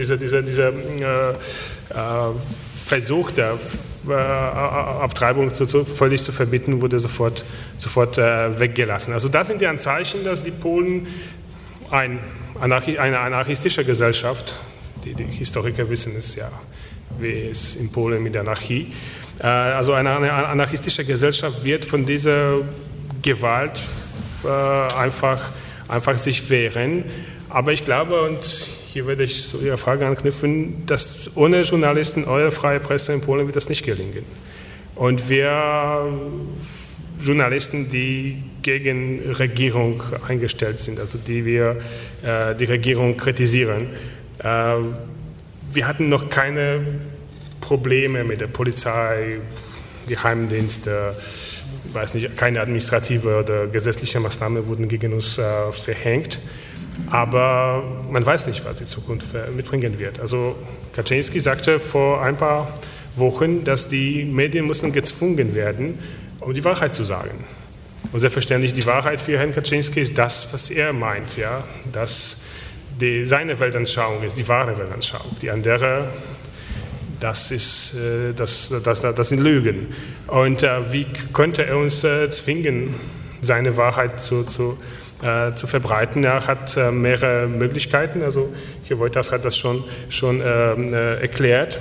Versuch der Abtreibung völlig zu verbieten, wurde sofort weggelassen. Also das sind die Anzeichen, dass die Polen eine anarchistische Gesellschaft, die Historiker wissen es ja, wie es in Polen mit der Anarchie, also eine anarchistische Gesellschaft wird von dieser Gewalt einfach sich wehren. Aber ich glaube, und hier werde ich zu Ihrer Frage anknüpfen, dass ohne Journalisten, eure freie Presse in Polen wird das nicht gelingen. Und wir Journalisten, die gegen Regierung eingestellt sind, also die die Regierung kritisieren, wir hatten noch keine Probleme mit der Polizei, Geheimdienste, weiß nicht, keine administrative oder gesetzliche Maßnahmen wurden gegen uns verhängt. Aber man weiß nicht, was die Zukunft mitbringen wird. Also Kaczyński sagte vor ein paar Wochen, dass die Medien müssen gezwungen werden, um die Wahrheit zu sagen. Und selbstverständlich die Wahrheit für Herrn Kaczyński ist das, was er meint, ja, dass seine Weltanschauung ist die wahre Weltanschauung. Die andere, das sind Lügen. Und wie könnte er uns zwingen, seine Wahrheit zu verbreiten? Er hat mehrere Möglichkeiten. Also Herr Wojtas hat das schon erklärt.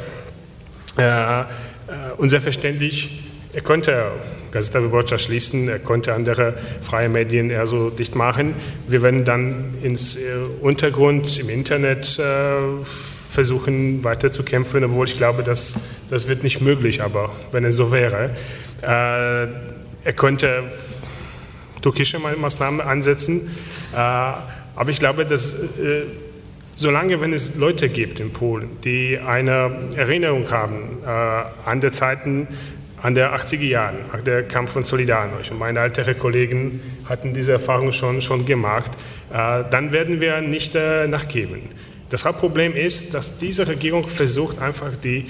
Und selbstverständlich, er konnte Gazeta Wyborcza schließen, er konnte andere freie Medien eher so dicht machen. Wir werden dann ins Untergrund, im Internet versuchen weiterzukämpfen, obwohl ich glaube, das wird nicht möglich, aber wenn es so wäre. Er konnte türkische Maßnahmen ansetzen, aber ich glaube, dass solange, wenn es Leute gibt in Polen, die eine Erinnerung haben an die Zeiten, an der 80er Jahren, nach der Kampf von Solidarność, und meine älteren Kollegen hatten diese Erfahrung schon gemacht, dann werden wir nicht nachgeben. Das Hauptproblem ist, dass diese Regierung versucht, einfach die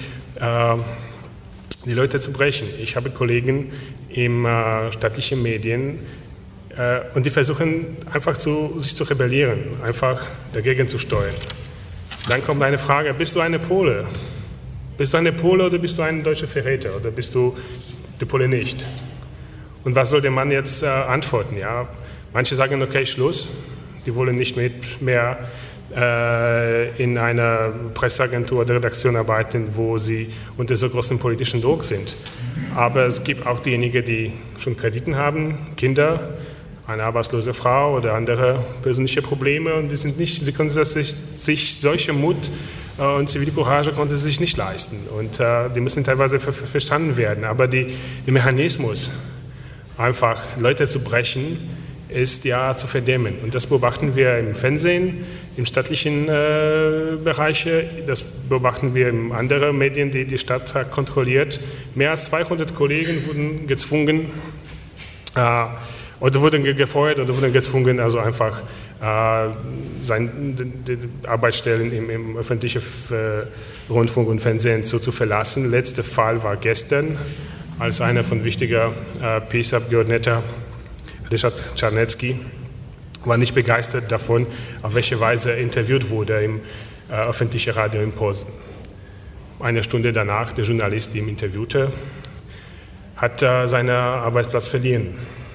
Leute zu brechen. Ich habe Kollegen in staatlichen Medien, Und die versuchen einfach sich zu rebellieren, einfach dagegen zu steuern. Dann kommt eine Frage, bist du eine Pole? Bist du eine Pole oder bist du ein deutscher Verräter oder bist du der Pole nicht? Und was soll der Mann jetzt antworten? Ja, manche sagen, okay, Schluss, die wollen nicht mehr in einer Presseagentur oder Redaktion arbeiten, wo sie unter so großem politischen Druck sind. Aber es gibt auch diejenigen, die schon Krediten haben, Kinder, eine arbeitslose Frau oder andere persönliche Probleme und sie können sich solche Mut und Zivilcourage konnte sie sich nicht leisten und die müssen teilweise verstanden werden. Aber der Mechanismus, einfach Leute zu brechen, ist ja zu verdämmen. Und das beobachten wir im Fernsehen, im staatlichen Bereich, das beobachten wir in anderen Medien, die die Stadt kontrolliert. Mehr als 200 Kollegen wurden gezwungen oder wurden gefeuert oder wurden gezwungen, also einfach die Arbeitsstellen im öffentlichen Rundfunk und Fernsehen zu verlassen. Letzter Fall war gestern, als einer von wichtiger PiS-Abgeordneter, Ryszard Czarnecki, war nicht begeistert davon, auf welche Weise er interviewt wurde im öffentlichen Radio in Posen. Eine Stunde danach, der Journalist, der ihn interviewte, hat seinen Arbeitsplatz verloren.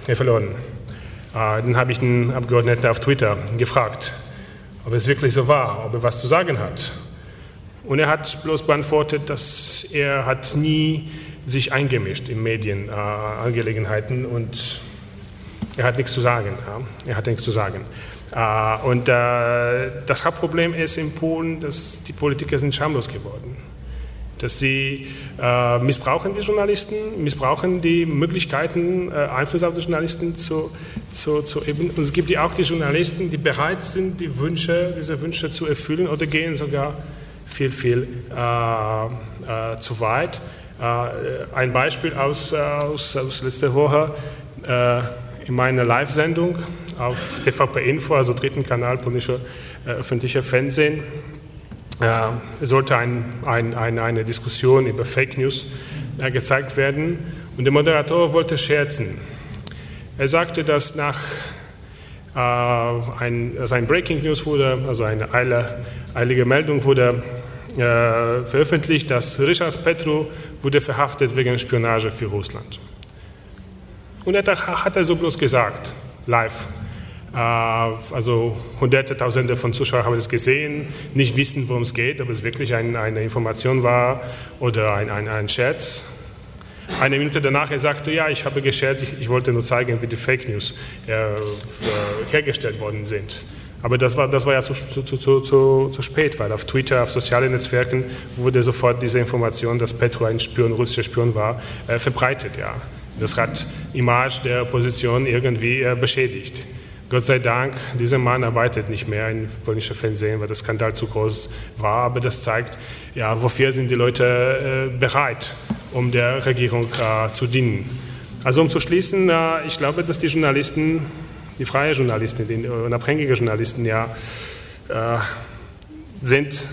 Dann habe ich den Abgeordneten auf Twitter gefragt, ob es wirklich so war, ob er was zu sagen hat. Und er hat bloß beantwortet, dass er hat nie sich eingemischt in Medienangelegenheiten und er hat nichts zu sagen. Ja? Er hat nichts zu sagen. Und das Hauptproblem ist in Polen, dass die Politiker sind schamlos geworden. Dass sie missbrauchen die Journalisten, missbrauchen die Möglichkeiten, Einfluss auf die Journalisten zu üben. Und es gibt ja auch die Journalisten, die bereit sind, diese Wünsche zu erfüllen oder gehen sogar viel zu weit. Ein Beispiel aus letzter Woche. In meiner Live-Sendung auf TVP Info, also dritten Kanal polnischer öffentlicher Fernsehen, sollte eine Diskussion über Fake News gezeigt werden. Und der Moderator wollte scherzen. Er sagte, dass nach ein Breaking News wurde, also eine eilige Meldung wurde veröffentlicht, dass Ryszard Petru wurde verhaftet wegen Spionage für Russland. Und hat er so bloß gesagt, live. Also Hunderte, Tausende von Zuschauern haben es gesehen, nicht wissen, worum es geht, ob es wirklich eine Information war oder ein Scherz. Eine Minute danach, er sagte, ja, ich habe gescherzt, ich wollte nur zeigen, wie die Fake News hergestellt worden sind. Aber das war ja zu spät, weil auf Twitter, auf sozialen Netzwerken wurde sofort diese Information, dass Petru ein russischer Spion war, verbreitet. Ja. Das hat die Image der Opposition irgendwie beschädigt. Gott sei Dank, dieser Mann arbeitet nicht mehr im polnischen Fernsehen, weil der Skandal zu groß war. Aber das zeigt, ja, wofür sind die Leute bereit, um der Regierung zu dienen. Also um zu schließen, ich glaube, dass die Journalisten, die freien Journalisten, die unabhängigen Journalisten ja sind,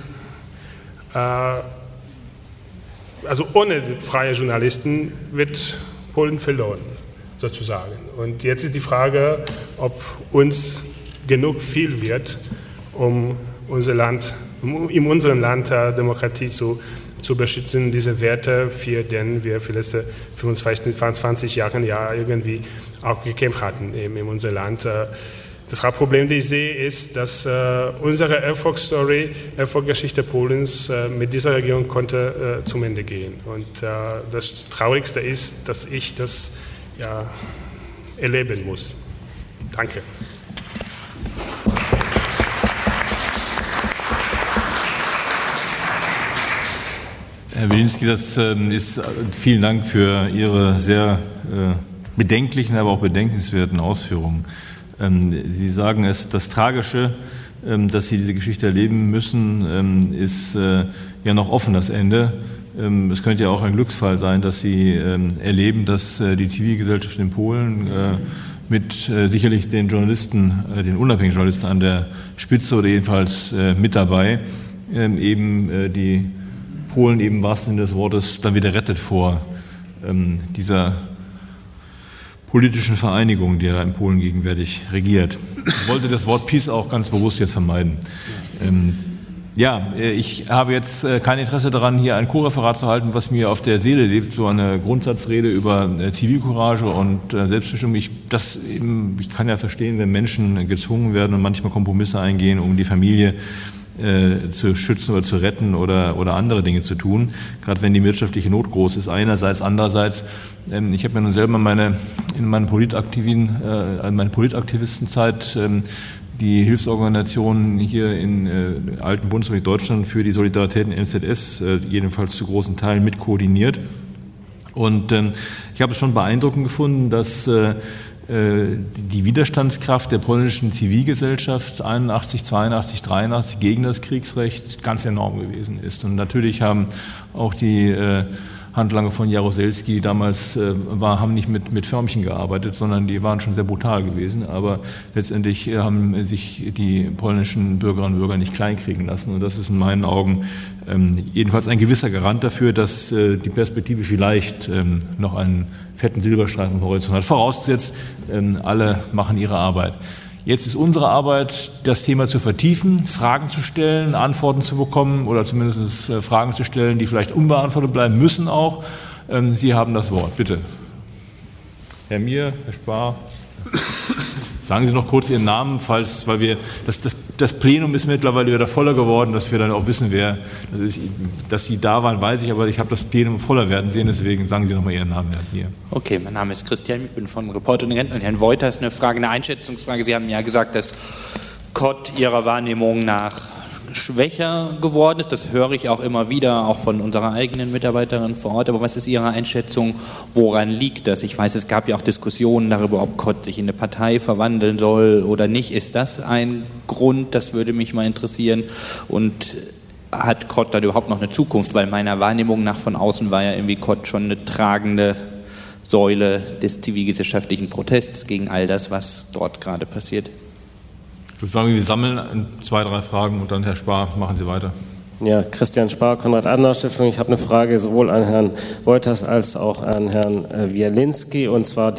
also ohne freie Journalisten wird Polen verloren, sozusagen. Und jetzt ist die Frage, ob uns genug viel wird, um in unserem Land Demokratie zu beschützen, diese Werte, für die wir für die letzten 25 Jahre ja irgendwie auch gekämpft hatten in unserem Land. Das Hauptproblem, das ich sehe, ist, dass unsere Erfolgsgeschichte Polens mit dieser Regierung konnte zum Ende gehen. Und das Traurigste ist, dass ich das erleben muss. Danke. Herr Wilinski, vielen Dank für Ihre sehr bedenklichen, aber auch bedenkenswerten Ausführungen. Sie sagen es, das Tragische, dass Sie diese Geschichte erleben müssen, ist ja noch offen, das Ende. Es könnte ja auch ein Glücksfall sein, dass Sie erleben, dass die Zivilgesellschaft in Polen mit sicherlich den Journalisten, den unabhängigen Journalisten an der Spitze oder jedenfalls mit dabei, eben die Polen eben im wahrsten Sinne des Wortes dann wieder rettet vor dieser politischen Vereinigung, die da in Polen gegenwärtig regiert. Ich wollte das Wort Peace auch ganz bewusst jetzt vermeiden. Ich habe jetzt kein Interesse daran, hier ein Co-Referat zu halten, was mir auf der Seele lebt, so eine Grundsatzrede über Zivilcourage und Selbstbestimmung. Ich kann ja verstehen, wenn Menschen gezwungen werden und manchmal Kompromisse eingehen, um die Familie zu schützen oder zu retten oder andere Dinge zu tun, gerade wenn die wirtschaftliche Not groß ist. Andererseits, ich habe mir nun selber in meiner Politaktivistenzeit die Hilfsorganisationen hier in alten Bundesrepublik Deutschland für die Solidarität in NZS jedenfalls zu großen Teilen mit koordiniert. Und ich habe es schon beeindruckend gefunden, dass die Widerstandskraft der polnischen Zivilgesellschaft 81, 82, 83 gegen das Kriegsrecht ganz enorm gewesen ist. Und natürlich haben auch die Handlanger von Jaruzelski damals haben nicht mit Förmchen gearbeitet, sondern die waren schon sehr brutal gewesen. Aber letztendlich haben sich die polnischen Bürgerinnen und Bürger nicht kleinkriegen lassen. Und das ist in meinen Augen jedenfalls ein gewisser Garant dafür, dass die Perspektive vielleicht noch einen fetten Silberstreifen im Horizont hat. Vorausgesetzt, alle machen ihre Arbeit. Jetzt ist unsere Arbeit, das Thema zu vertiefen, Fragen zu stellen, Antworten zu bekommen oder zumindest Fragen zu stellen, die vielleicht unbeantwortet bleiben müssen auch. Sie haben das Wort, bitte. Herr Mier, Herr Spar. Sagen Sie noch kurz Ihren Namen, weil das Plenum ist mittlerweile wieder voller geworden, dass wir dann auch wissen, wer das ist. Dass Sie da waren, weiß ich, aber ich habe das Plenum voller werden sehen, deswegen sagen Sie noch mal Ihren Namen, Herr Mier. Okay, mein Name ist Christian, ich bin von Reporter und Rentner. Herrn Wolters, eine Einschätzungsfrage. Sie haben ja gesagt, dass Kott Ihrer Wahrnehmung nach schwächer geworden ist. Das höre ich auch immer wieder, auch von unserer eigenen Mitarbeiterin vor Ort. Aber was ist Ihre Einschätzung? Woran liegt das? Ich weiß, es gab ja auch Diskussionen darüber, ob Kott sich in eine Partei verwandeln soll oder nicht. Ist das ein Grund? Das würde mich mal interessieren. Und hat Kott dann überhaupt noch eine Zukunft? Weil meiner Wahrnehmung nach von außen war ja irgendwie Kott schon eine tragende Säule des zivilgesellschaftlichen Protests gegen all das, was dort gerade passiert. Ich würde sagen, wir sammeln 2, 3 Fragen und dann Herr Spar, machen Sie weiter. Ja, Christian Spar, Konrad-Adenauer-Stiftung. Ich habe eine Frage sowohl an Herrn Wolters als auch an Herrn Wielinski. Und zwar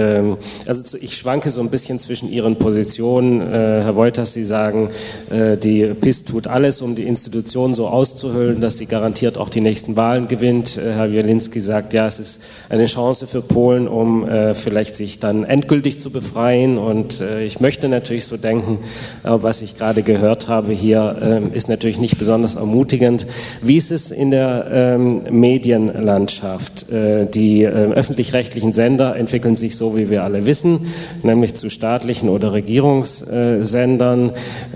ich schwanke so ein bisschen zwischen Ihren Positionen. Herr Wolters, Sie sagen, die PiS tut alles, um die Institution so auszuhöhlen, dass sie garantiert auch die nächsten Wahlen gewinnt. Herr Wielinski sagt, ja, es ist eine Chance für Polen, um vielleicht sich dann endgültig zu befreien. Und ich möchte natürlich so denken, was ich gerade gehört habe hier, ist natürlich nicht besonders ermutigend. Wie ist es in der Medienlandschaft? Die öffentlich-rechtlichen Sender entwickeln sich so, wie wir alle wissen, nämlich zu staatlichen oder Regierungssendern.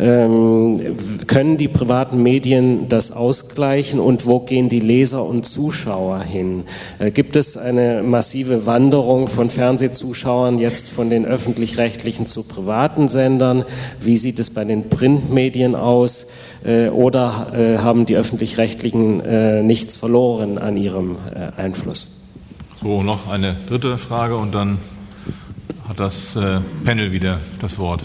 Können die privaten Medien das ausgleichen und wo gehen die Leser und Zuschauer hin? Gibt es eine massive Wanderung von Fernsehzuschauern jetzt von den öffentlich-rechtlichen zu privaten Sendern? Wie sieht es bei den Printmedien aus? Oder haben die Öffentlich-Rechtlichen nichts verloren an ihrem Einfluss? So, noch eine dritte Frage und dann hat das Panel wieder das Wort.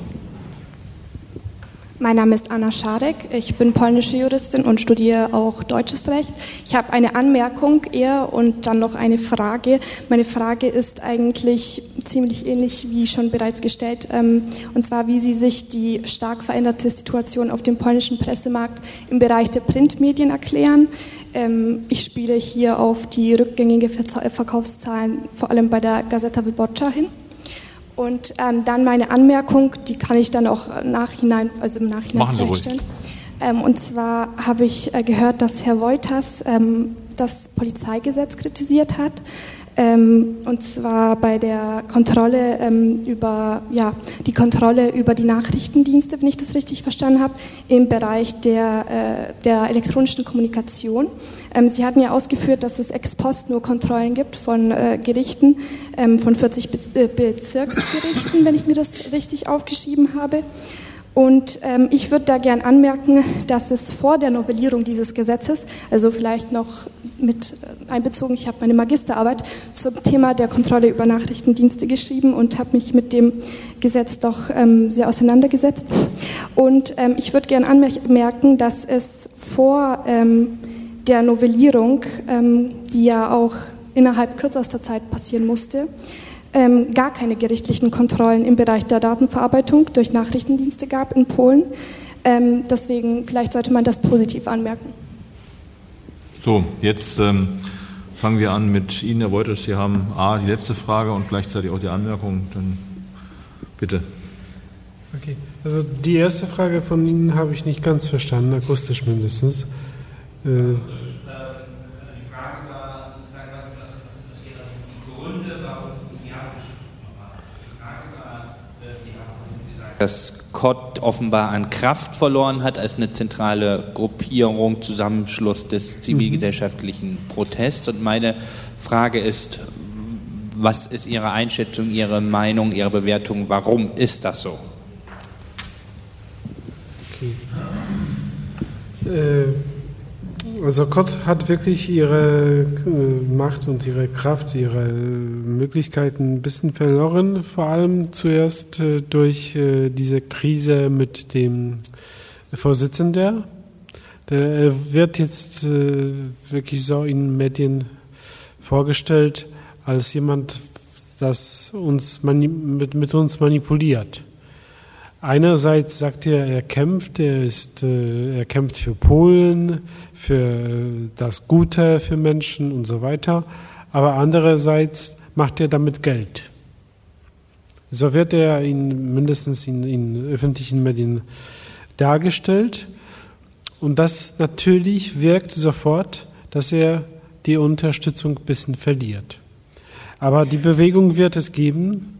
Mein Name ist Anna Schadek, ich bin polnische Juristin und studiere auch deutsches Recht. Ich habe eine Anmerkung eher und dann noch eine Frage. Meine Frage ist eigentlich ziemlich ähnlich wie schon bereits gestellt, und zwar wie Sie sich die stark veränderte Situation auf dem polnischen Pressemarkt im Bereich der Printmedien erklären. Ich spiele hier auf die rückgängige Verkaufszahlen vor allem bei der Gazeta Wyborcza hin. Und dann meine Anmerkung, die kann ich dann auch im Nachhinein stellen. Und zwar habe ich gehört, dass Herr Wolters das Polizeigesetz kritisiert hat. Und zwar bei der Kontrolle über die Nachrichtendienste, wenn ich das richtig verstanden habe, im Bereich der elektronischen Kommunikation. Sie hatten ja ausgeführt, dass es ex post nur Kontrollen gibt von Gerichten, von 40 Bezirksgerichten, wenn ich mir das richtig aufgeschrieben habe. Und ich würde da gern anmerken, dass es vor der Novellierung dieses Gesetzes, also vielleicht noch mit einbezogen, ich habe meine Magisterarbeit zum Thema der Kontrolle über Nachrichtendienste geschrieben und habe mich mit dem Gesetz doch sehr auseinandergesetzt. Und ich würde gern anmerken, dass es vor der Novellierung, die ja auch innerhalb kürzester Zeit passieren musste, gar keine gerichtlichen Kontrollen im Bereich der Datenverarbeitung durch Nachrichtendienste gab in Polen. Deswegen, vielleicht sollte man das positiv anmerken. So, jetzt fangen wir an mit Ihnen, Herr Woiters. Sie haben die letzte Frage und gleichzeitig auch die Anmerkung. Dann bitte. Okay, also die erste Frage von Ihnen habe ich nicht ganz verstanden, akustisch mindestens. Die Frage war, was sind die Gründe, warum Sie haben die Frage war, Sie haben gesagt, dass COT offenbar an Kraft verloren hat als eine zentrale Gruppierung, Zusammenschluss des zivilgesellschaftlichen Protests. Und meine Frage ist, was ist Ihre Einschätzung, Ihre Meinung, Ihre Bewertung, warum ist das so? Also COT hat wirklich ihre Macht und ihre Kraft, ihre Möglichkeiten ein bisschen verloren, vor allem zuerst durch diese Krise mit dem Vorsitzenden. Der wird jetzt wirklich so in Medien vorgestellt als jemand, das mit uns manipuliert. Einerseits sagt er kämpft, er kämpft für Polen, für das Gute für Menschen und so weiter, aber andererseits macht er damit Geld. So wird er mindestens in öffentlichen Medien dargestellt und das natürlich wirkt sofort, dass er die Unterstützung ein bisschen verliert. Aber die Bewegung wird es geben.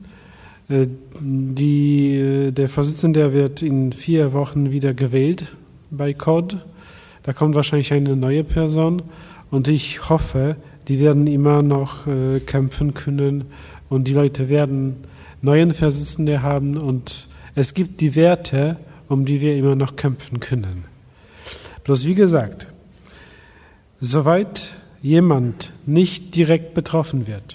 Der Vorsitzende wird in 4 Wochen wieder gewählt bei COT. Da kommt wahrscheinlich eine neue Person und ich hoffe, die werden immer noch kämpfen können und die Leute werden neuen Vorsitzende haben und es gibt die Werte, um die wir immer noch kämpfen können. Bloß wie gesagt, soweit jemand nicht direkt betroffen wird,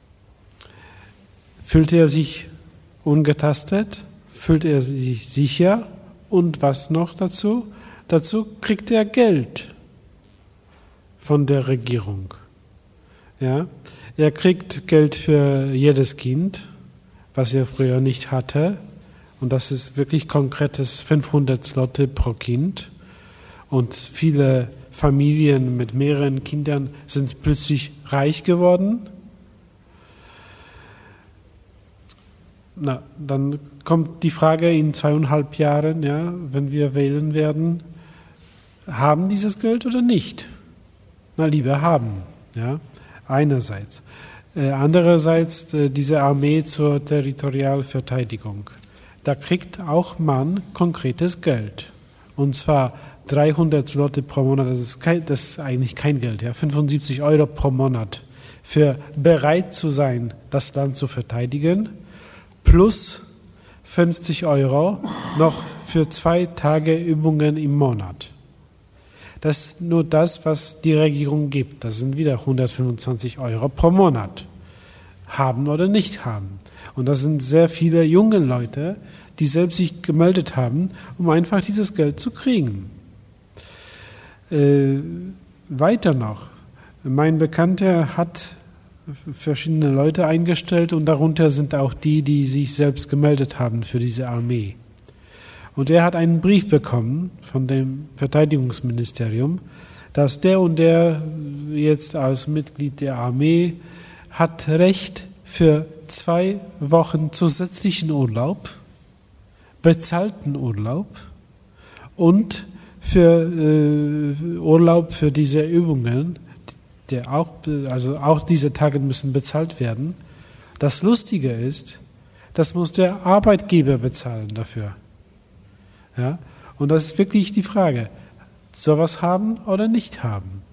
fühlt er sich ungetastet, fühlt er sich sicher und was noch dazu? Dazu kriegt er Geld von der Regierung. Ja? Er kriegt Geld für jedes Kind, was er früher nicht hatte und das ist wirklich konkretes 500 Zloty pro Kind und viele Familien mit mehreren Kindern sind plötzlich reich geworden. Na, dann kommt die Frage in 2,5 Jahren, ja, wenn wir wählen werden, haben dieses Geld oder nicht? Na, lieber haben, ja, einerseits. Andererseits diese Armee zur Territorialverteidigung. Da kriegt auch man konkretes Geld. Und zwar 300 Zloty pro Monat, das ist eigentlich kein Geld, ja, 75 € pro Monat, für bereit zu sein, das Land zu verteidigen, plus 50 € noch für 2 Tage Übungen im Monat. Das ist nur das, was die Regierung gibt. Das sind wieder 125 € pro Monat. Haben oder nicht haben. Und das sind sehr viele junge Leute, die selbst sich gemeldet haben, um einfach dieses Geld zu kriegen. Weiter noch. Mein Bekannter hat verschiedene Leute eingestellt und darunter sind auch die sich selbst gemeldet haben für diese Armee. Und er hat einen Brief bekommen von dem Verteidigungsministerium, dass der und der jetzt als Mitglied der Armee hat Recht für 2 Wochen zusätzlichen Urlaub, bezahlten Urlaub und für Urlaub für diese Übungen, auch diese Tage müssen bezahlt werden. Das Lustige ist, das muss der Arbeitgeber bezahlen dafür. Ja? Und das ist wirklich die Frage, sowas haben oder nicht haben.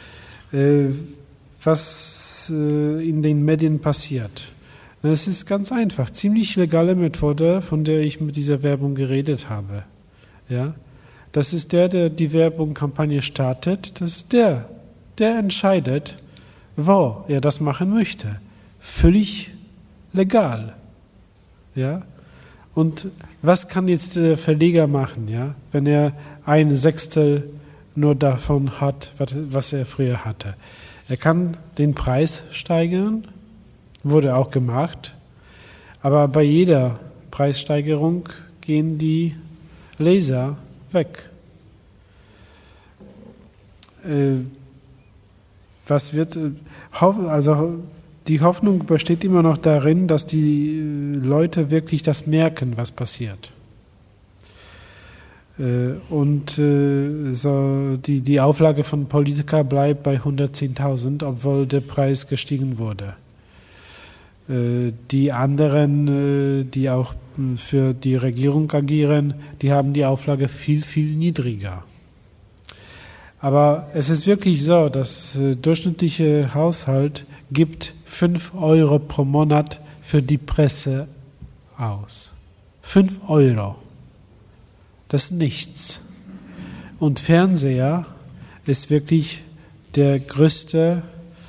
Was in den Medien passiert. Es ist ganz einfach, ziemlich legale Methode, von der ich mit dieser Werbung geredet habe. Ja? Das ist der die Werbungskampagne startet, das ist der entscheidet, wo er das machen möchte. Völlig legal. Ja? Und was kann jetzt der Verleger machen, ja? Wenn er 1/6 nur davon hat, was er früher hatte? Er kann den Preis steigern, wurde auch gemacht. Aber bei jeder Preissteigerung gehen die Leser weg. Was wird, also die Hoffnung besteht immer noch darin, dass die Leute wirklich das merken, was passiert. Und so die Auflage von Politica bleibt bei 110.000, obwohl der Preis gestiegen wurde. Die anderen, die auch für die Regierung agieren, die haben die Auflage viel, viel niedriger. Aber es ist wirklich so, dass der durchschnittliche Haushalt gibt 5 Euro pro Monat für die Presse aus. 5 Euro. Das ist nichts. Und Fernseher ist wirklich der größte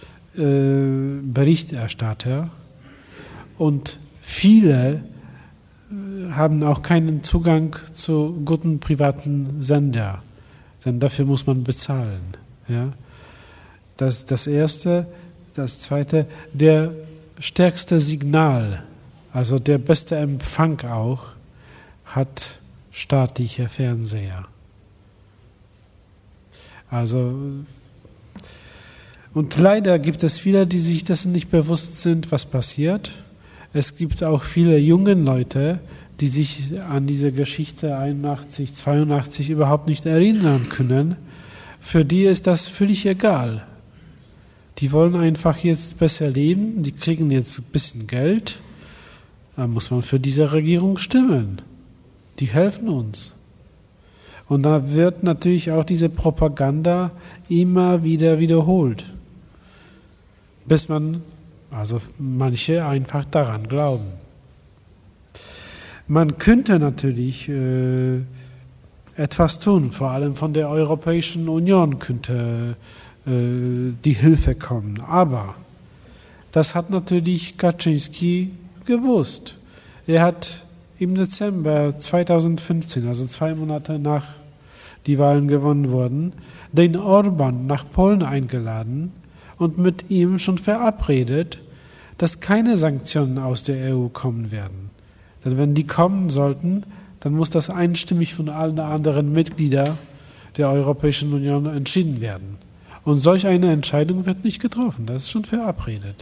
Berichterstatter. Und viele haben auch keinen Zugang zu guten privaten Sender. Denn dafür muss man bezahlen. Ja? Das Erste. Das Zweite, der stärkste Signal, also der beste Empfang auch, hat staatliche Fernseher. Also, und leider gibt es viele, die sich dessen nicht bewusst sind, was passiert. Es gibt auch viele junge Leute, die sich an diese Geschichte 81, 82 überhaupt nicht erinnern können. Für die ist das völlig egal. Die wollen einfach jetzt besser leben, die kriegen jetzt ein bisschen Geld. Da muss man für diese Regierung stimmen. Die helfen uns. Und da wird natürlich auch diese Propaganda immer wieder wiederholt. Bis also manche einfach daran glauben. Man könnte natürlich etwas tun, vor allem von der Europäischen Union könnte die Hilfe kommen. Aber das hat natürlich Kaczynski gewusst. Er hat im Dezember 2015, also 2 Monate nach die Wahlen gewonnen wurden, den Orban nach Polen eingeladen und mit ihm schon verabredet, dass keine Sanktionen aus der EU kommen werden. Denn wenn die kommen sollten, dann muss das einstimmig von allen anderen Mitgliedern der Europäischen Union entschieden werden. Und solch eine Entscheidung wird nicht getroffen, das ist schon verabredet.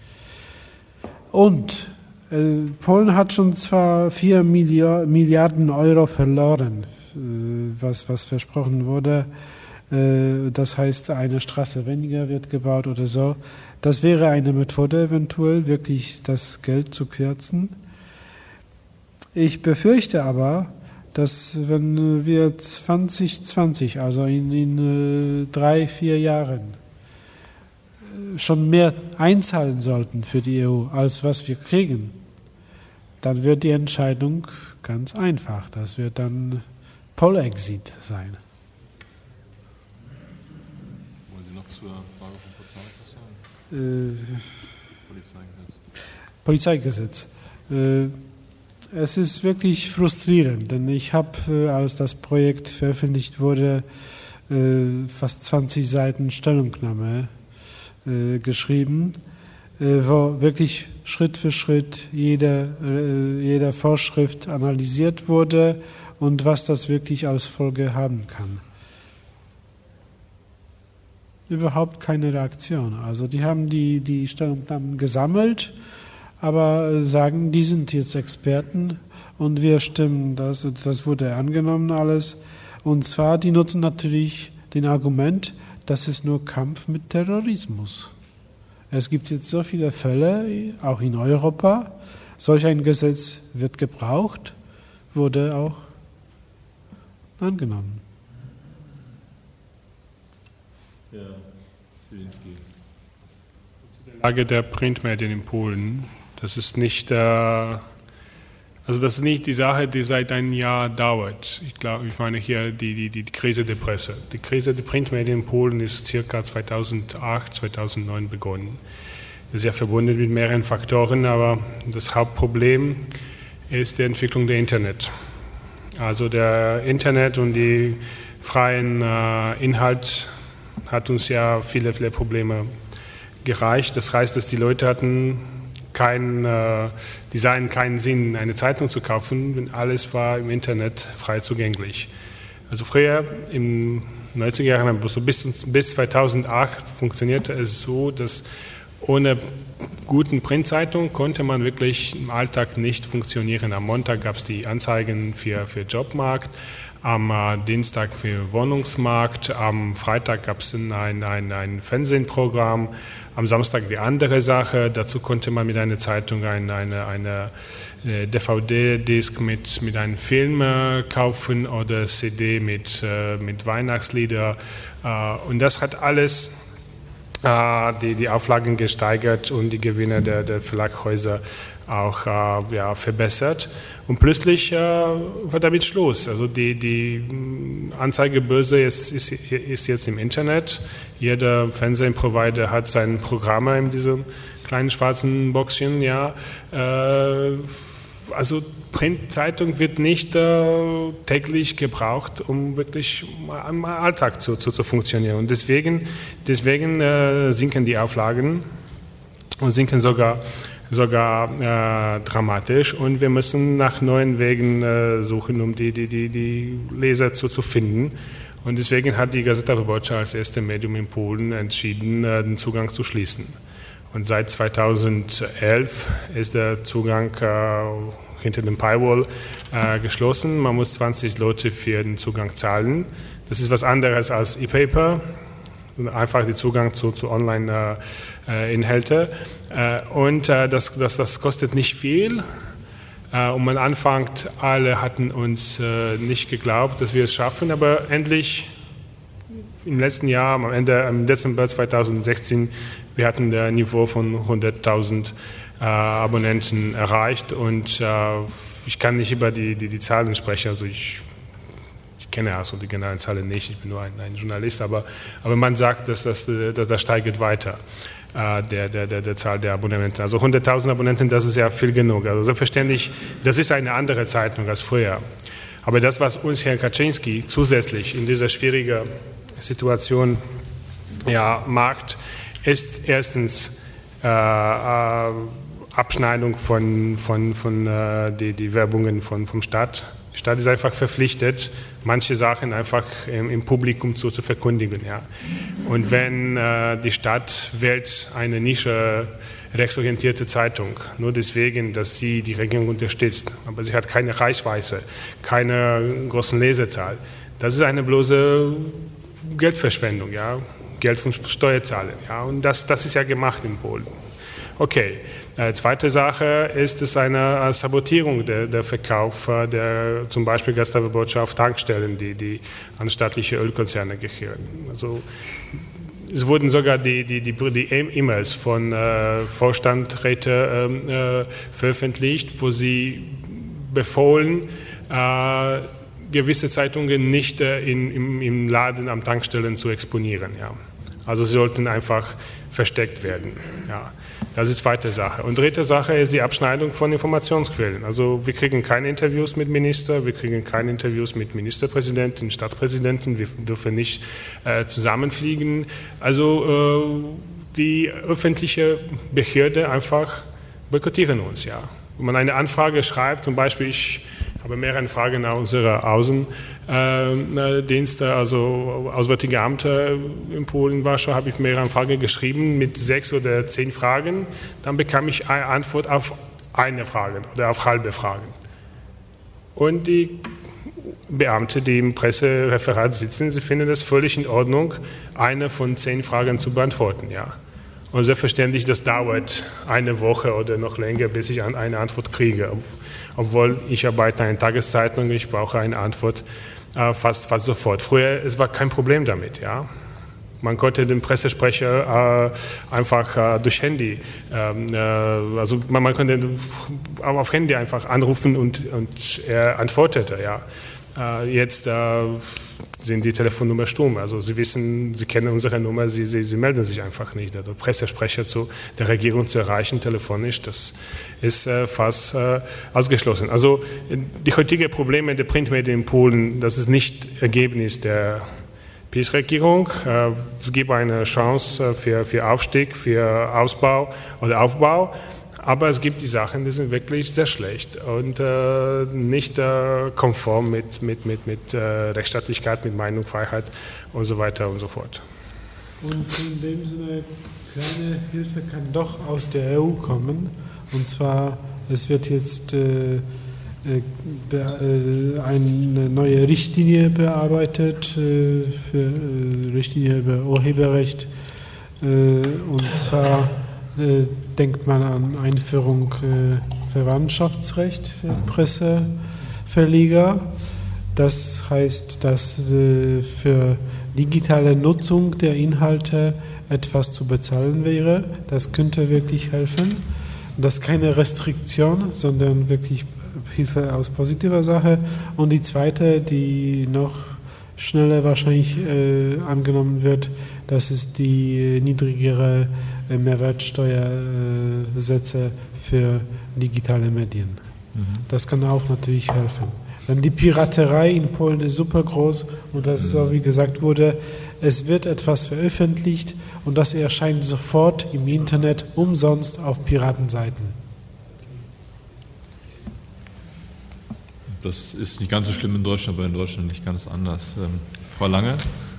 Und Polen hat schon zwar 4 Milliarden Euro verloren, was versprochen wurde. Das heißt, eine Straße weniger wird gebaut oder so. Das wäre eine Methode, eventuell wirklich das Geld zu kürzen. Ich befürchte aber, dass wenn wir 2020, also in 3-4 Jahren, schon mehr einzahlen sollten für die EU, als was wir kriegen, dann wird die Entscheidung ganz einfach. Das wird dann Polexit sein. Wollen Sie noch zur Frage von Polizeigesetz. Es ist wirklich frustrierend, denn ich habe, als das Projekt veröffentlicht wurde, fast 20 Seiten Stellungnahme geschrieben, wo wirklich Schritt für Schritt jede Vorschrift analysiert wurde und was das wirklich als Folge haben kann. Überhaupt keine Reaktion. Also die haben die Stellungnahmen gesammelt, aber sagen, die sind jetzt Experten und wir stimmen das wurde angenommen alles. Und zwar, die nutzen natürlich den Argument, das ist nur Kampf mit Terrorismus. Es gibt jetzt so viele Fälle, auch in Europa, solch ein Gesetz wird gebraucht, wurde auch angenommen. Ja, Wilinski. Die Lage der Printmedien in Polen, das ist nicht die Sache, die seit einem Jahr dauert. Ich meine hier die Krise der Presse. Die Krise der Printmedien in Polen ist circa 2008, 2009 begonnen. Das ist ja verbunden mit mehreren Faktoren, aber das Hauptproblem ist die Entwicklung der Internet. Also der Internet und die freien Inhalt hat uns ja viele Probleme gereicht. Das heißt, dass die Leute hatten die sahen keinen Sinn, eine Zeitung zu kaufen, wenn alles war im Internet frei zugänglich. Also früher, in 90er Jahren, so bis 2008 funktionierte es so, dass ohne guten Printzeitung konnte man wirklich im Alltag nicht funktionieren. Am Montag gab es die Anzeigen für Jobmarkt, am Dienstag für Wohnungsmarkt, am Freitag gab es ein Fernsehprogramm, am Samstag die andere Sache. Dazu konnte man mit einer Zeitung eine DVD-Disc mit einem Film kaufen oder CD mit Weihnachtslieder. Und das hat alles die Auflagen gesteigert und die Gewinne der Verlagshäuser auch verbessert. Und plötzlich war damit Schluss. Also die Anzeigebörse ist jetzt im Internet. Jeder Fernsehprovider hat seine Programme in diesem kleinen schwarzen Boxchen. Ja. Also Printzeitung wird nicht täglich gebraucht, um wirklich im Alltag zu funktionieren. Und deswegen sinken die Auflagen und sinken sogar dramatisch. Und wir müssen nach neuen Wegen suchen, um die Leser zu finden. Und deswegen hat die Gazeta Wyborcza als erste Medium in Polen entschieden, den Zugang zu schließen. Und seit 2011 ist der Zugang hinter dem Paywall geschlossen. Man muss 20 Leute für den Zugang zahlen. Das ist was anderes als E-Paper, einfach der Zugang zu Online-Inhalte. Und das kostet nicht viel. Und am Anfang, alle hatten uns nicht geglaubt, dass wir es schaffen, aber endlich im letzten Jahr, im Dezember 2016, wir hatten das Niveau von 100.000 Abonnenten erreicht und ich kann nicht über die Zahlen sprechen, also ich kenne also die genauen Zahlen nicht, ich bin nur ein Journalist, aber man sagt, dass das steigt weiter. Der Zahl der Abonnenten. Also 100.000 Abonnenten, das ist ja viel genug. Also selbstverständlich, das ist eine andere Zeitung als früher. Aber das, was uns Herr Kaczynski zusätzlich in dieser schwierigen Situation macht, ist erstens Abschneidung von die Werbungen vom Staat. Die Stadt ist einfach verpflichtet, manche Sachen einfach im Publikum zu verkündigen. Ja. Und wenn die Stadt wählt eine Nische rechtsorientierte Zeitung, nur deswegen, dass sie die Regierung unterstützt, aber sie hat keine Reichweite, keine großen Leserzahl, das ist eine bloße Geldverschwendung, ja, Geld von Steuerzahlern. Ja. Und das ist ja gemacht in Polen. Okay. Zweite Sache ist es eine Sabotierung der Verkauf der zum Beispiel Gazeta Wyborcza auf Tankstellen, die an staatliche Ölkonzerne gehören. Also es wurden sogar die E-Mails von Vorstandsräten veröffentlicht, wo sie befohlen, gewisse Zeitungen nicht im Laden am Tankstellen zu exponieren. Ja. Also sie sollten einfach versteckt werden. Ja. Das ist die zweite Sache. Und dritte Sache ist die Abschneidung von Informationsquellen. Also wir kriegen keine Interviews mit Ministern, wir kriegen keine Interviews mit Ministerpräsidenten, Stadtpräsidenten, wir dürfen nicht zusammenfliegen. Also die öffentliche Behörde einfach boykottieren uns. Ja. Wenn man eine Anfrage schreibt, zum Beispiel ich habe mehrere Anfragen an unsere Außendienste, also Auswärtige Ämter in Polen, Warschau, habe ich mehrere Anfragen geschrieben mit 6 oder 10 Fragen. Dann bekam ich eine Antwort auf eine Frage oder auf halbe Fragen. Und die Beamte, die im Pressereferat sitzen, sie finden es völlig in Ordnung, eine von 10 Fragen zu beantworten. Ja. Und selbstverständlich, das dauert eine Woche oder noch länger, bis ich eine Antwort kriege. Obwohl ich arbeite in einer Tageszeitung, ich brauche eine Antwort fast sofort. Früher es war kein Problem damit. Ja. Man konnte den Pressesprecher einfach durch Handy, also man konnte auf Handy einfach anrufen und er antwortete. Ja. Jetzt sind die Telefonnummer stumm. Also Sie wissen, Sie kennen unsere Nummer, Sie melden sich einfach nicht. Der Pressesprecher zu der Regierung zu erreichen telefonisch, das ist fast ausgeschlossen. Also die heutigen Probleme der Printmedien in Polen, das ist nicht Ergebnis der PiS-Regierung. Es gibt eine Chance für Aufstieg, für Ausbau oder Aufbau. Aber es gibt die Sachen, die sind wirklich sehr schlecht und nicht konform mit Rechtsstaatlichkeit, mit Meinungsfreiheit und so weiter und so fort. Und in dem Sinne, kleine Hilfe kann doch aus der EU kommen. Und zwar, es wird jetzt eine neue Richtlinie bearbeitet, Richtlinie über Urheberrecht. Und zwar denkt man an Einführung Verwandtschaftsrecht für Presseverleger. Das heißt, dass für digitale Nutzung der Inhalte etwas zu bezahlen wäre. Das könnte wirklich helfen. Das ist keine Restriktion, sondern wirklich Hilfe aus positiver Sache. Und die zweite, die noch schneller wahrscheinlich angenommen wird, das ist die niedrigere Mehrwertsteuersätze für digitale Medien. Das kann auch natürlich helfen. Denn die Piraterei in Polen ist super groß und das, so wie gesagt wurde, es wird etwas veröffentlicht und das erscheint sofort im Internet umsonst auf Piratenseiten. Das ist nicht ganz so schlimm in Deutschland, aber in Deutschland nicht ganz anders. Frau Lange?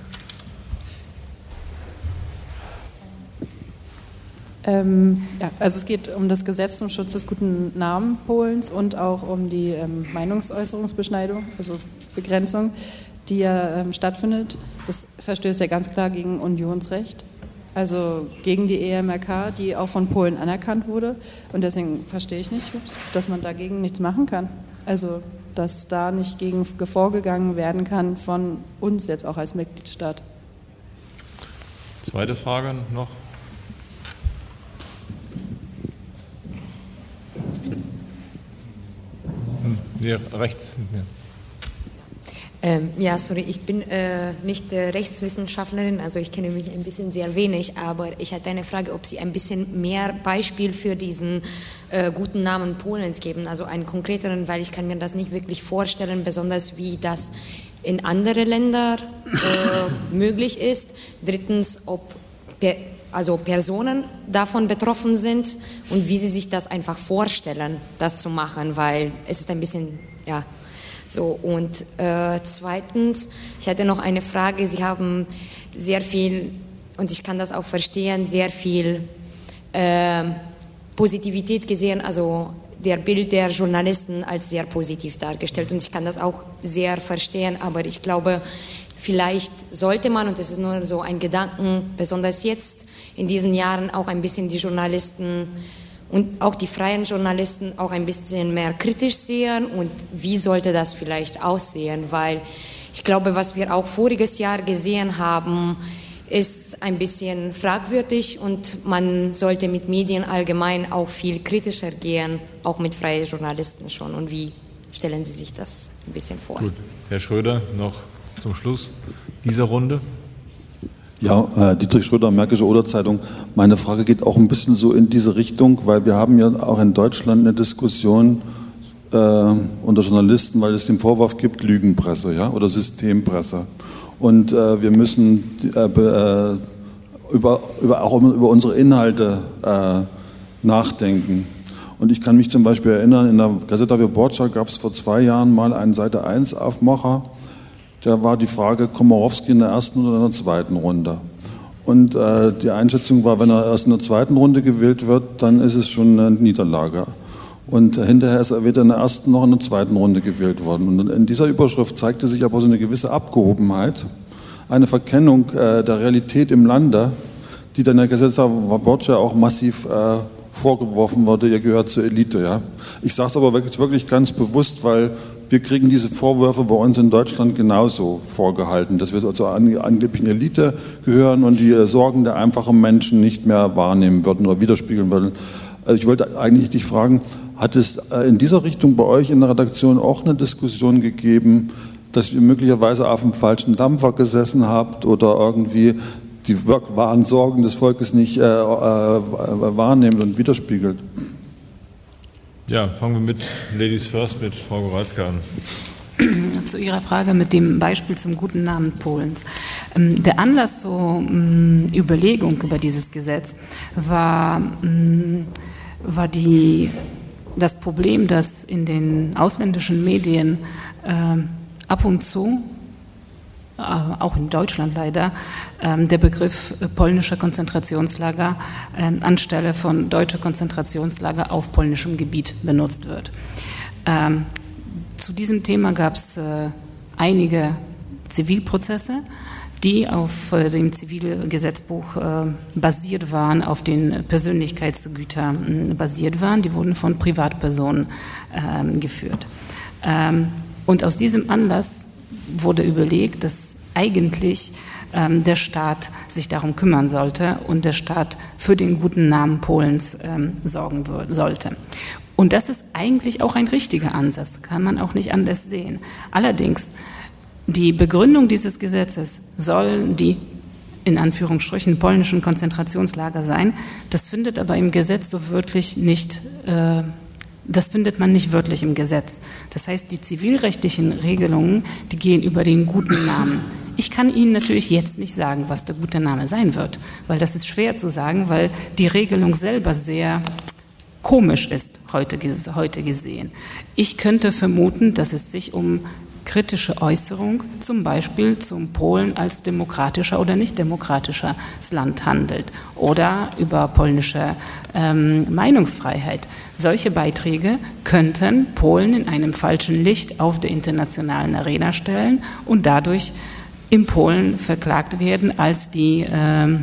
Also es geht um das Gesetz zum Schutz des guten Namens Polens und auch um die Meinungsäußerungsbeschneidung, also Begrenzung, die ja stattfindet. Das verstößt ja ganz klar gegen Unionsrecht, also gegen die EMRK, die auch von Polen anerkannt wurde. Und deswegen verstehe ich nicht, dass man dagegen nichts machen kann. Also dass da nicht gegen vorgegangen werden kann von uns jetzt auch als Mitgliedstaat. Zweite Frage noch. Ja, rechts. Ja, sorry, ich bin nicht Rechtswissenschaftlerin, also ich kenne mich ein bisschen sehr wenig, aber ich hatte eine Frage, ob Sie ein bisschen mehr Beispiel für diesen guten Namen Polens geben, also einen konkreteren, weil ich kann mir das nicht wirklich vorstellen, besonders wie das in anderen Ländern möglich ist. Drittens, ob Personen davon betroffen sind und wie sie sich das einfach vorstellen, das zu machen, weil es ist ein bisschen, ja, so. Und zweitens, ich hatte noch eine Frage, Sie haben sehr viel, und ich kann das auch verstehen, sehr viel Positivität gesehen, also der Bild der Journalisten als sehr positiv dargestellt und ich kann das auch sehr verstehen, aber ich glaube, vielleicht sollte man, und das ist nur so ein Gedanken, besonders jetzt in diesen Jahren auch ein bisschen die Journalisten und auch die freien Journalisten auch ein bisschen mehr kritisch sehen und wie sollte das vielleicht aussehen, weil ich glaube, was wir auch voriges Jahr gesehen haben, ist ein bisschen fragwürdig und man sollte mit Medien allgemein auch viel kritischer gehen, auch mit freien Journalisten schon. Und wie stellen Sie sich das ein bisschen vor? Gut. Herr Schröder, noch zum Schluss dieser Runde. Ja, Dietrich Schröder, Märkische Oder-Zeitung. Meine Frage geht auch ein bisschen so in diese Richtung, weil wir haben ja auch in Deutschland eine Diskussion unter Journalisten, weil es den Vorwurf gibt, Lügenpresse, ja, oder Systempresse. Und wir müssen auch über unsere Inhalte nachdenken. Und ich kann mich zum Beispiel erinnern, in der Gazeta Wyborcza gab es vor 2 Jahren mal einen Seite 1 Aufmacher. Da war die Frage, Komorowski in der ersten oder in der zweiten Runde. Und die Einschätzung war, wenn er erst in der zweiten Runde gewählt wird, dann ist es schon eine Niederlage. Und hinterher ist er weder in der ersten noch in der zweiten Runde gewählt worden. Und in dieser Überschrift zeigte sich aber so eine gewisse Abgehobenheit, eine Verkennung der Realität im Lande, die dann der Gazeta Wyborcza auch massiv vorgeworfen wurde, ihr gehört zur Elite. Ja? Ich sage es aber wirklich ganz bewusst, weil wir kriegen diese Vorwürfe bei uns in Deutschland genauso vorgehalten, dass wir zur angeblichen Elite gehören und die Sorgen der einfachen Menschen nicht mehr wahrnehmen würden oder widerspiegeln würden. Also ich wollte eigentlich dich fragen, hat es in dieser Richtung bei euch in der Redaktion auch eine Diskussion gegeben, dass ihr möglicherweise auf dem falschen Dampfer gesessen habt oder irgendwie die wahren Sorgen des Volkes nicht wahrnehmt und widerspiegelt? Ja, fangen wir mit Ladies First, mit Frau Goralska an. Zu Ihrer Frage mit dem Beispiel zum guten Namen Polens. Der Anlass zur Überlegung über dieses Gesetz war war das Problem, dass in den ausländischen Medien ab und zu, auch in Deutschland leider, der Begriff polnische Konzentrationslager anstelle von deutsche Konzentrationslager auf polnischem Gebiet benutzt wird. Zu diesem Thema gab es einige Zivilprozesse, die auf dem Zivilgesetzbuch basiert waren, auf den Persönlichkeitsgütern basiert waren. Die wurden von Privatpersonen geführt. Und aus diesem Anlass wurde überlegt, dass eigentlich der Staat sich darum kümmern sollte und der Staat für den guten Namen Polens sorgen sollte. Und das ist eigentlich auch ein richtiger Ansatz, kann man auch nicht anders sehen. Allerdings, die Begründung dieses Gesetzes soll die, in Anführungsstrichen, polnischen Konzentrationslager sein. Das findet aber im Gesetz so wörtlich nicht, das findet man nicht wörtlich im Gesetz. Das heißt, die zivilrechtlichen Regelungen, die gehen über den guten Namen. Ich kann Ihnen natürlich jetzt nicht sagen, was der gute Name sein wird, weil das ist schwer zu sagen, weil die Regelung selber sehr komisch ist, heute gesehen. Ich könnte vermuten, dass es sich um kritische Äußerung, zum Beispiel zum Polen als demokratischer oder nicht demokratisches Land handelt oder über polnische Meinungsfreiheit. Solche Beiträge könnten Polen in einem falschen Licht auf der internationalen Arena stellen und dadurch in Polen verklagt werden als der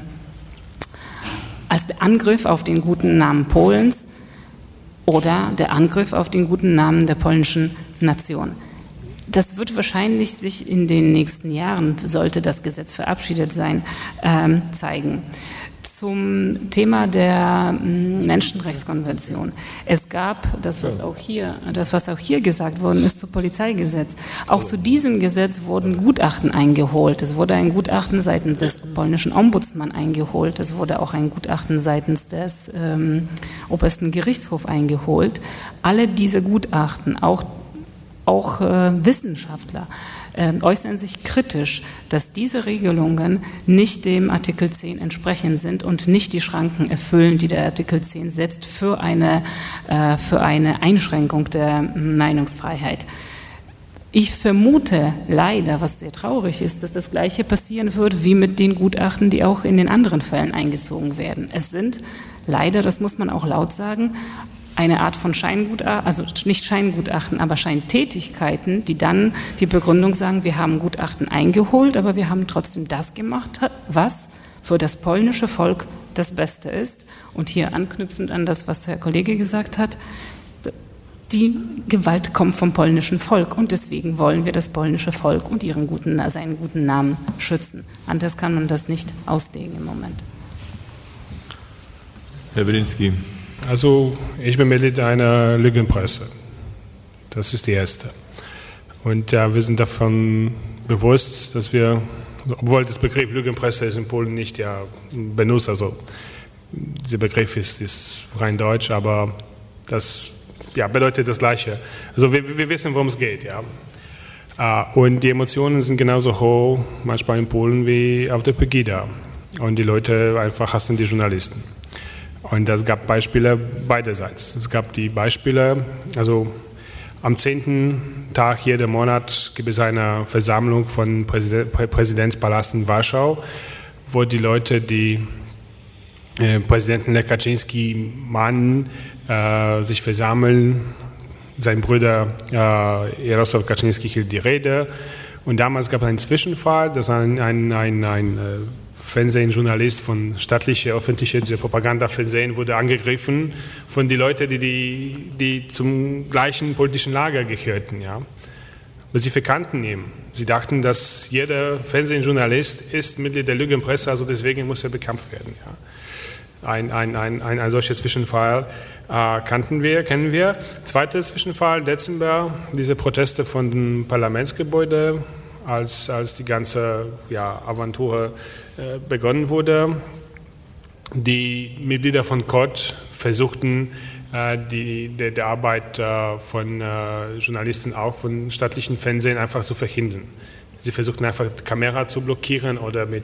Angriff auf den guten Namen Polens oder der Angriff auf den guten Namen der polnischen Nation. Das wird wahrscheinlich sich in den nächsten Jahren, sollte das Gesetz verabschiedet sein, zeigen. Zum Thema der Menschenrechtskonvention. Es gab das, was auch hier gesagt worden ist, zum Polizeigesetz. Auch zu diesem Gesetz wurden Gutachten eingeholt. Es wurde ein Gutachten seitens des polnischen Ombudsmann eingeholt. Es wurde auch ein Gutachten seitens des Obersten Gerichtshofs eingeholt. Alle diese Gutachten, auch Wissenschaftler äußern sich kritisch, dass diese Regelungen nicht dem Artikel 10 entsprechend sind und nicht die Schranken erfüllen, die der Artikel 10 setzt für eine Einschränkung der Meinungsfreiheit. Ich vermute leider, was sehr traurig ist, dass das Gleiche passieren wird wie mit den Gutachten, die auch in den anderen Fällen eingezogen werden. Es sind leider, das muss man auch laut sagen, eine Art von Scheingutachten, also nicht Scheingutachten, aber Scheintätigkeiten, die dann die Begründung sagen, wir haben Gutachten eingeholt, aber wir haben trotzdem das gemacht, was für das polnische Volk das Beste ist. Und hier anknüpfend an das, was der Kollege gesagt hat, die Gewalt kommt vom polnischen Volk und deswegen wollen wir das polnische Volk und seinen guten Namen schützen. Anders kann man das nicht auslegen im Moment. Herr Wilinski. Also ich bin Mitglied einer Lügenpresse. Das ist die erste. Und wir sind davon bewusst, dass wir, obwohl das Begriff Lügenpresse ist in Polen nicht benutzt, also dieser Begriff ist rein deutsch, aber das bedeutet das Gleiche. Also wir wissen, worum es geht. Und die Emotionen sind genauso hoch manchmal in Polen wie auf der Pegida. Und die Leute einfach hassen die Journalisten. Und es gab Beispiele beiderseits. Es gab die Beispiele, also am 10. Tag jeden Monat gibt es eine Versammlung von Präsidentspalast in Warschau, wo die Leute, die Präsidenten Lech Kaczyński mahnen, sich versammeln. Sein Bruder Jarosław Kaczyński hielt die Rede. Und damals gab es einen Zwischenfall, dass ein Fernsehjournalist von staatlicher, öffentlicher Propagandafernsehen wurde angegriffen von den Leuten, die zum gleichen politischen Lager gehörten. Ja. Aber sie verkannten ihn. Sie dachten, dass jeder Fernsehjournalist ist Mitglied der Lügenpresse, also deswegen muss er bekämpft werden. Ja. Ein solcher Zwischenfall kennen wir. Zweiter Zwischenfall, Dezember, diese Proteste von dem Parlamentsgebäude, als die ganze Aventur begonnen wurde. Die Mitglieder von KOT versuchten, die Arbeit von Journalisten, auch von staatlichen Fernsehen, einfach zu verhindern. Sie versuchten einfach die Kamera zu blockieren oder mit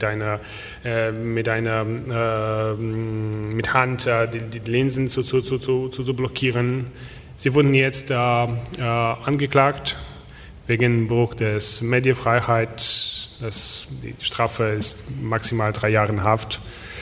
Hand die Linsen zu blockieren. Sie wurden jetzt angeklagt wegen Bruch des Medienfreiheit. Die Strafe ist maximal 3 Jahre Haft.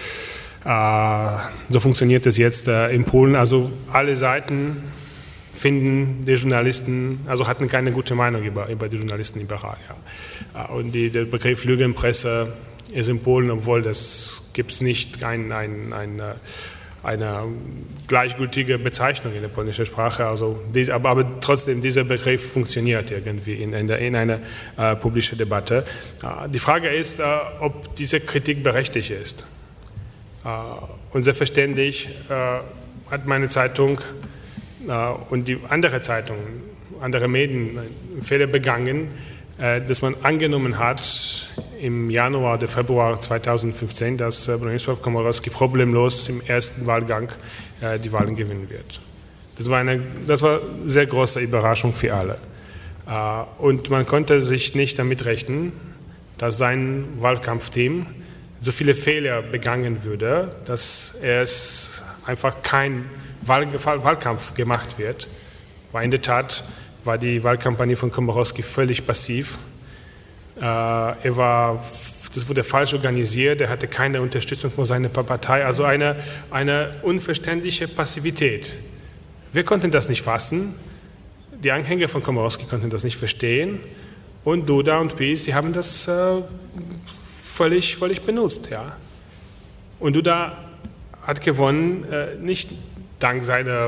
So funktioniert es jetzt in Polen. Also alle Seiten finden die Journalisten, also hatten keine gute Meinung über die Journalisten liberal. Ja. Und der Begriff Lügenpresse ist in Polen, obwohl das gibt es nicht eine gleichgültige Bezeichnung in der polnischen Sprache. Also aber trotzdem, dieser Begriff funktioniert irgendwie in einer publischen Debatte. Die Frage ist, ob diese Kritik berechtigt ist. Und selbstverständlich hat meine Zeitung und die andere Zeitungen, andere Medien Fehler begangen, dass man angenommen hat im Januar oder Februar 2015, dass Bronisław Komorowski problemlos im ersten Wahlgang die Wahlen gewinnen wird. Das war eine sehr große Überraschung für alle. Und man konnte sich nicht damit rechnen, dass sein Wahlkampfteam so viele Fehler begangen würde, dass es einfach kein Wahlkampf gemacht wird, weil in der Tat war die Wahlkampagne von Komorowski völlig passiv. Das wurde falsch organisiert, er hatte keine Unterstützung von seiner Partei, also eine unverständliche Passivität. Wir konnten das nicht fassen, die Anhänger von Komorowski konnten das nicht verstehen und Duda und PiS, sie haben das völlig benutzt. Ja. Und Duda hat gewonnen, nicht dank seiner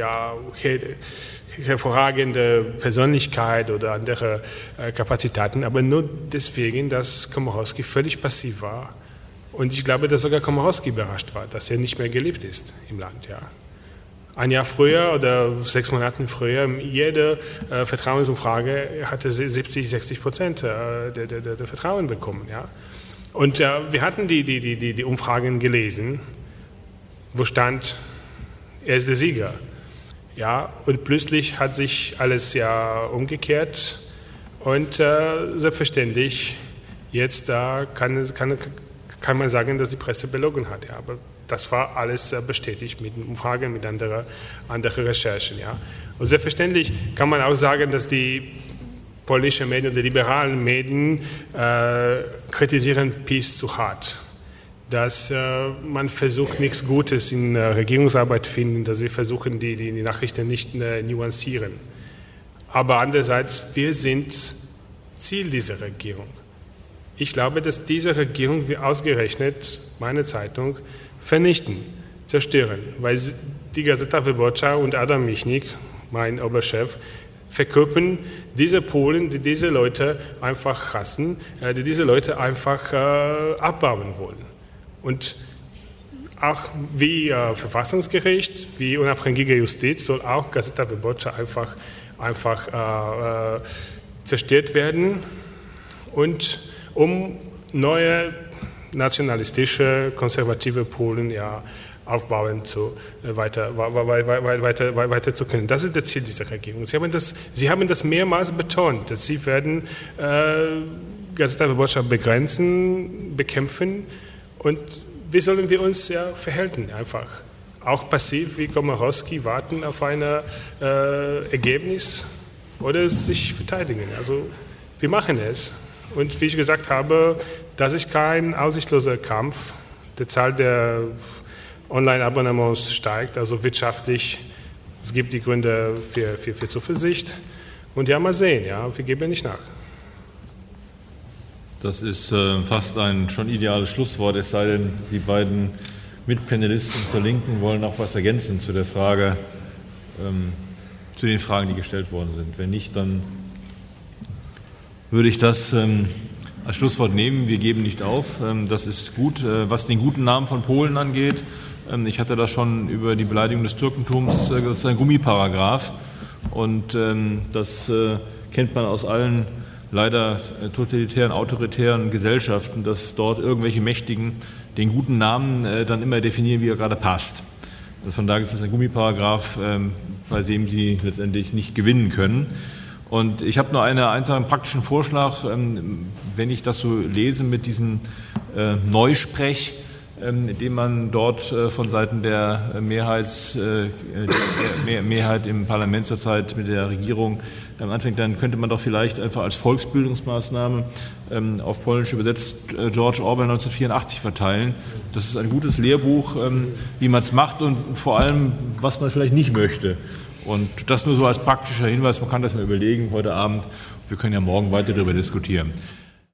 hervorragenden Persönlichkeit oder anderer Kapazitäten, aber nur deswegen, dass Komorowski völlig passiv war. Und ich glaube, dass sogar Komorowski überrascht war, dass er nicht mehr geliebt ist im Land. Ja. Ein Jahr früher oder 6 Monate früher, jede Vertrauensumfrage hatte 70-60% der Vertrauen bekommen. Ja. Und wir hatten die Umfragen gelesen, wo stand, er ist der Sieger. Ja, und plötzlich hat sich alles ja umgekehrt und selbstverständlich jetzt kann man sagen, dass die Presse belogen hat. Ja, aber das war alles bestätigt mit Umfragen, mit anderen Recherchen. Ja. Und selbstverständlich kann man auch sagen, dass die polnischen Medien oder liberalen Medien kritisieren PiS zu hart. Dass man versucht, nichts Gutes in Regierungsarbeit zu finden, dass wir versuchen, die Nachrichten nicht nuancieren. Aber andererseits, wir sind Ziel dieser Regierung. Ich glaube, dass diese Regierung wir ausgerechnet, meine Zeitung, vernichten, zerstören, weil die Gazeta Wyborcza und Adam Michnik, mein Oberchef, verkörpern diese Polen, die diese Leute einfach hassen, die diese Leute einfach abbauen wollen. Und auch wie Verfassungsgericht, wie unabhängige Justiz soll auch Gazeta Wyborcza einfach zerstört werden und um neue nationalistische, konservative Polen aufbauen weiter zu können. Das ist das Ziel dieser Regierung. Sie haben das mehrmals betont, dass sie werden Gazeta Wyborcza begrenzen, bekämpfen. Und wie sollen wir uns verhalten einfach? Auch passiv wie Komorowski warten auf ein Ergebnis oder sich verteidigen. Also wir machen es. Und wie ich gesagt habe, das ist kein aussichtsloser Kampf. Die Zahl der Online-Abonnements steigt, also wirtschaftlich. Es gibt die Gründe für Zuversicht. Und mal sehen, wir geben nicht nach. Das ist fast ein schon ideales Schlusswort, es sei denn, Sie beiden Mitpanelisten zur Linken wollen noch was ergänzen zu der Frage, zu den Fragen, die gestellt worden sind. Wenn nicht, dann würde ich das als Schlusswort nehmen. Wir geben nicht auf. Das ist gut. Was den guten Namen von Polen angeht, ich hatte da schon über die Beleidigung des Türkentums ein Gummiparagraph. Und das kennt man aus allen leider totalitären, autoritären Gesellschaften, dass dort irgendwelche Mächtigen den guten Namen dann immer definieren, wie er gerade passt. Also von daher ist es ein Gummiparagraph, bei dem sie letztendlich nicht gewinnen können. Und ich habe nur einen praktischen Vorschlag, wenn ich das so lese mit diesem Neusprech, den man dort von Seiten der Mehrheit im Parlament zurzeit mit der Regierung anfängt, dann könnte man doch vielleicht einfach als Volksbildungsmaßnahme auf Polnisch übersetzt George Orwell 1984 verteilen. Das ist ein gutes Lehrbuch, wie man es macht und vor allem, was man vielleicht nicht möchte. Und das nur so als praktischer Hinweis, man kann das mal überlegen heute Abend. Wir können ja morgen weiter darüber diskutieren.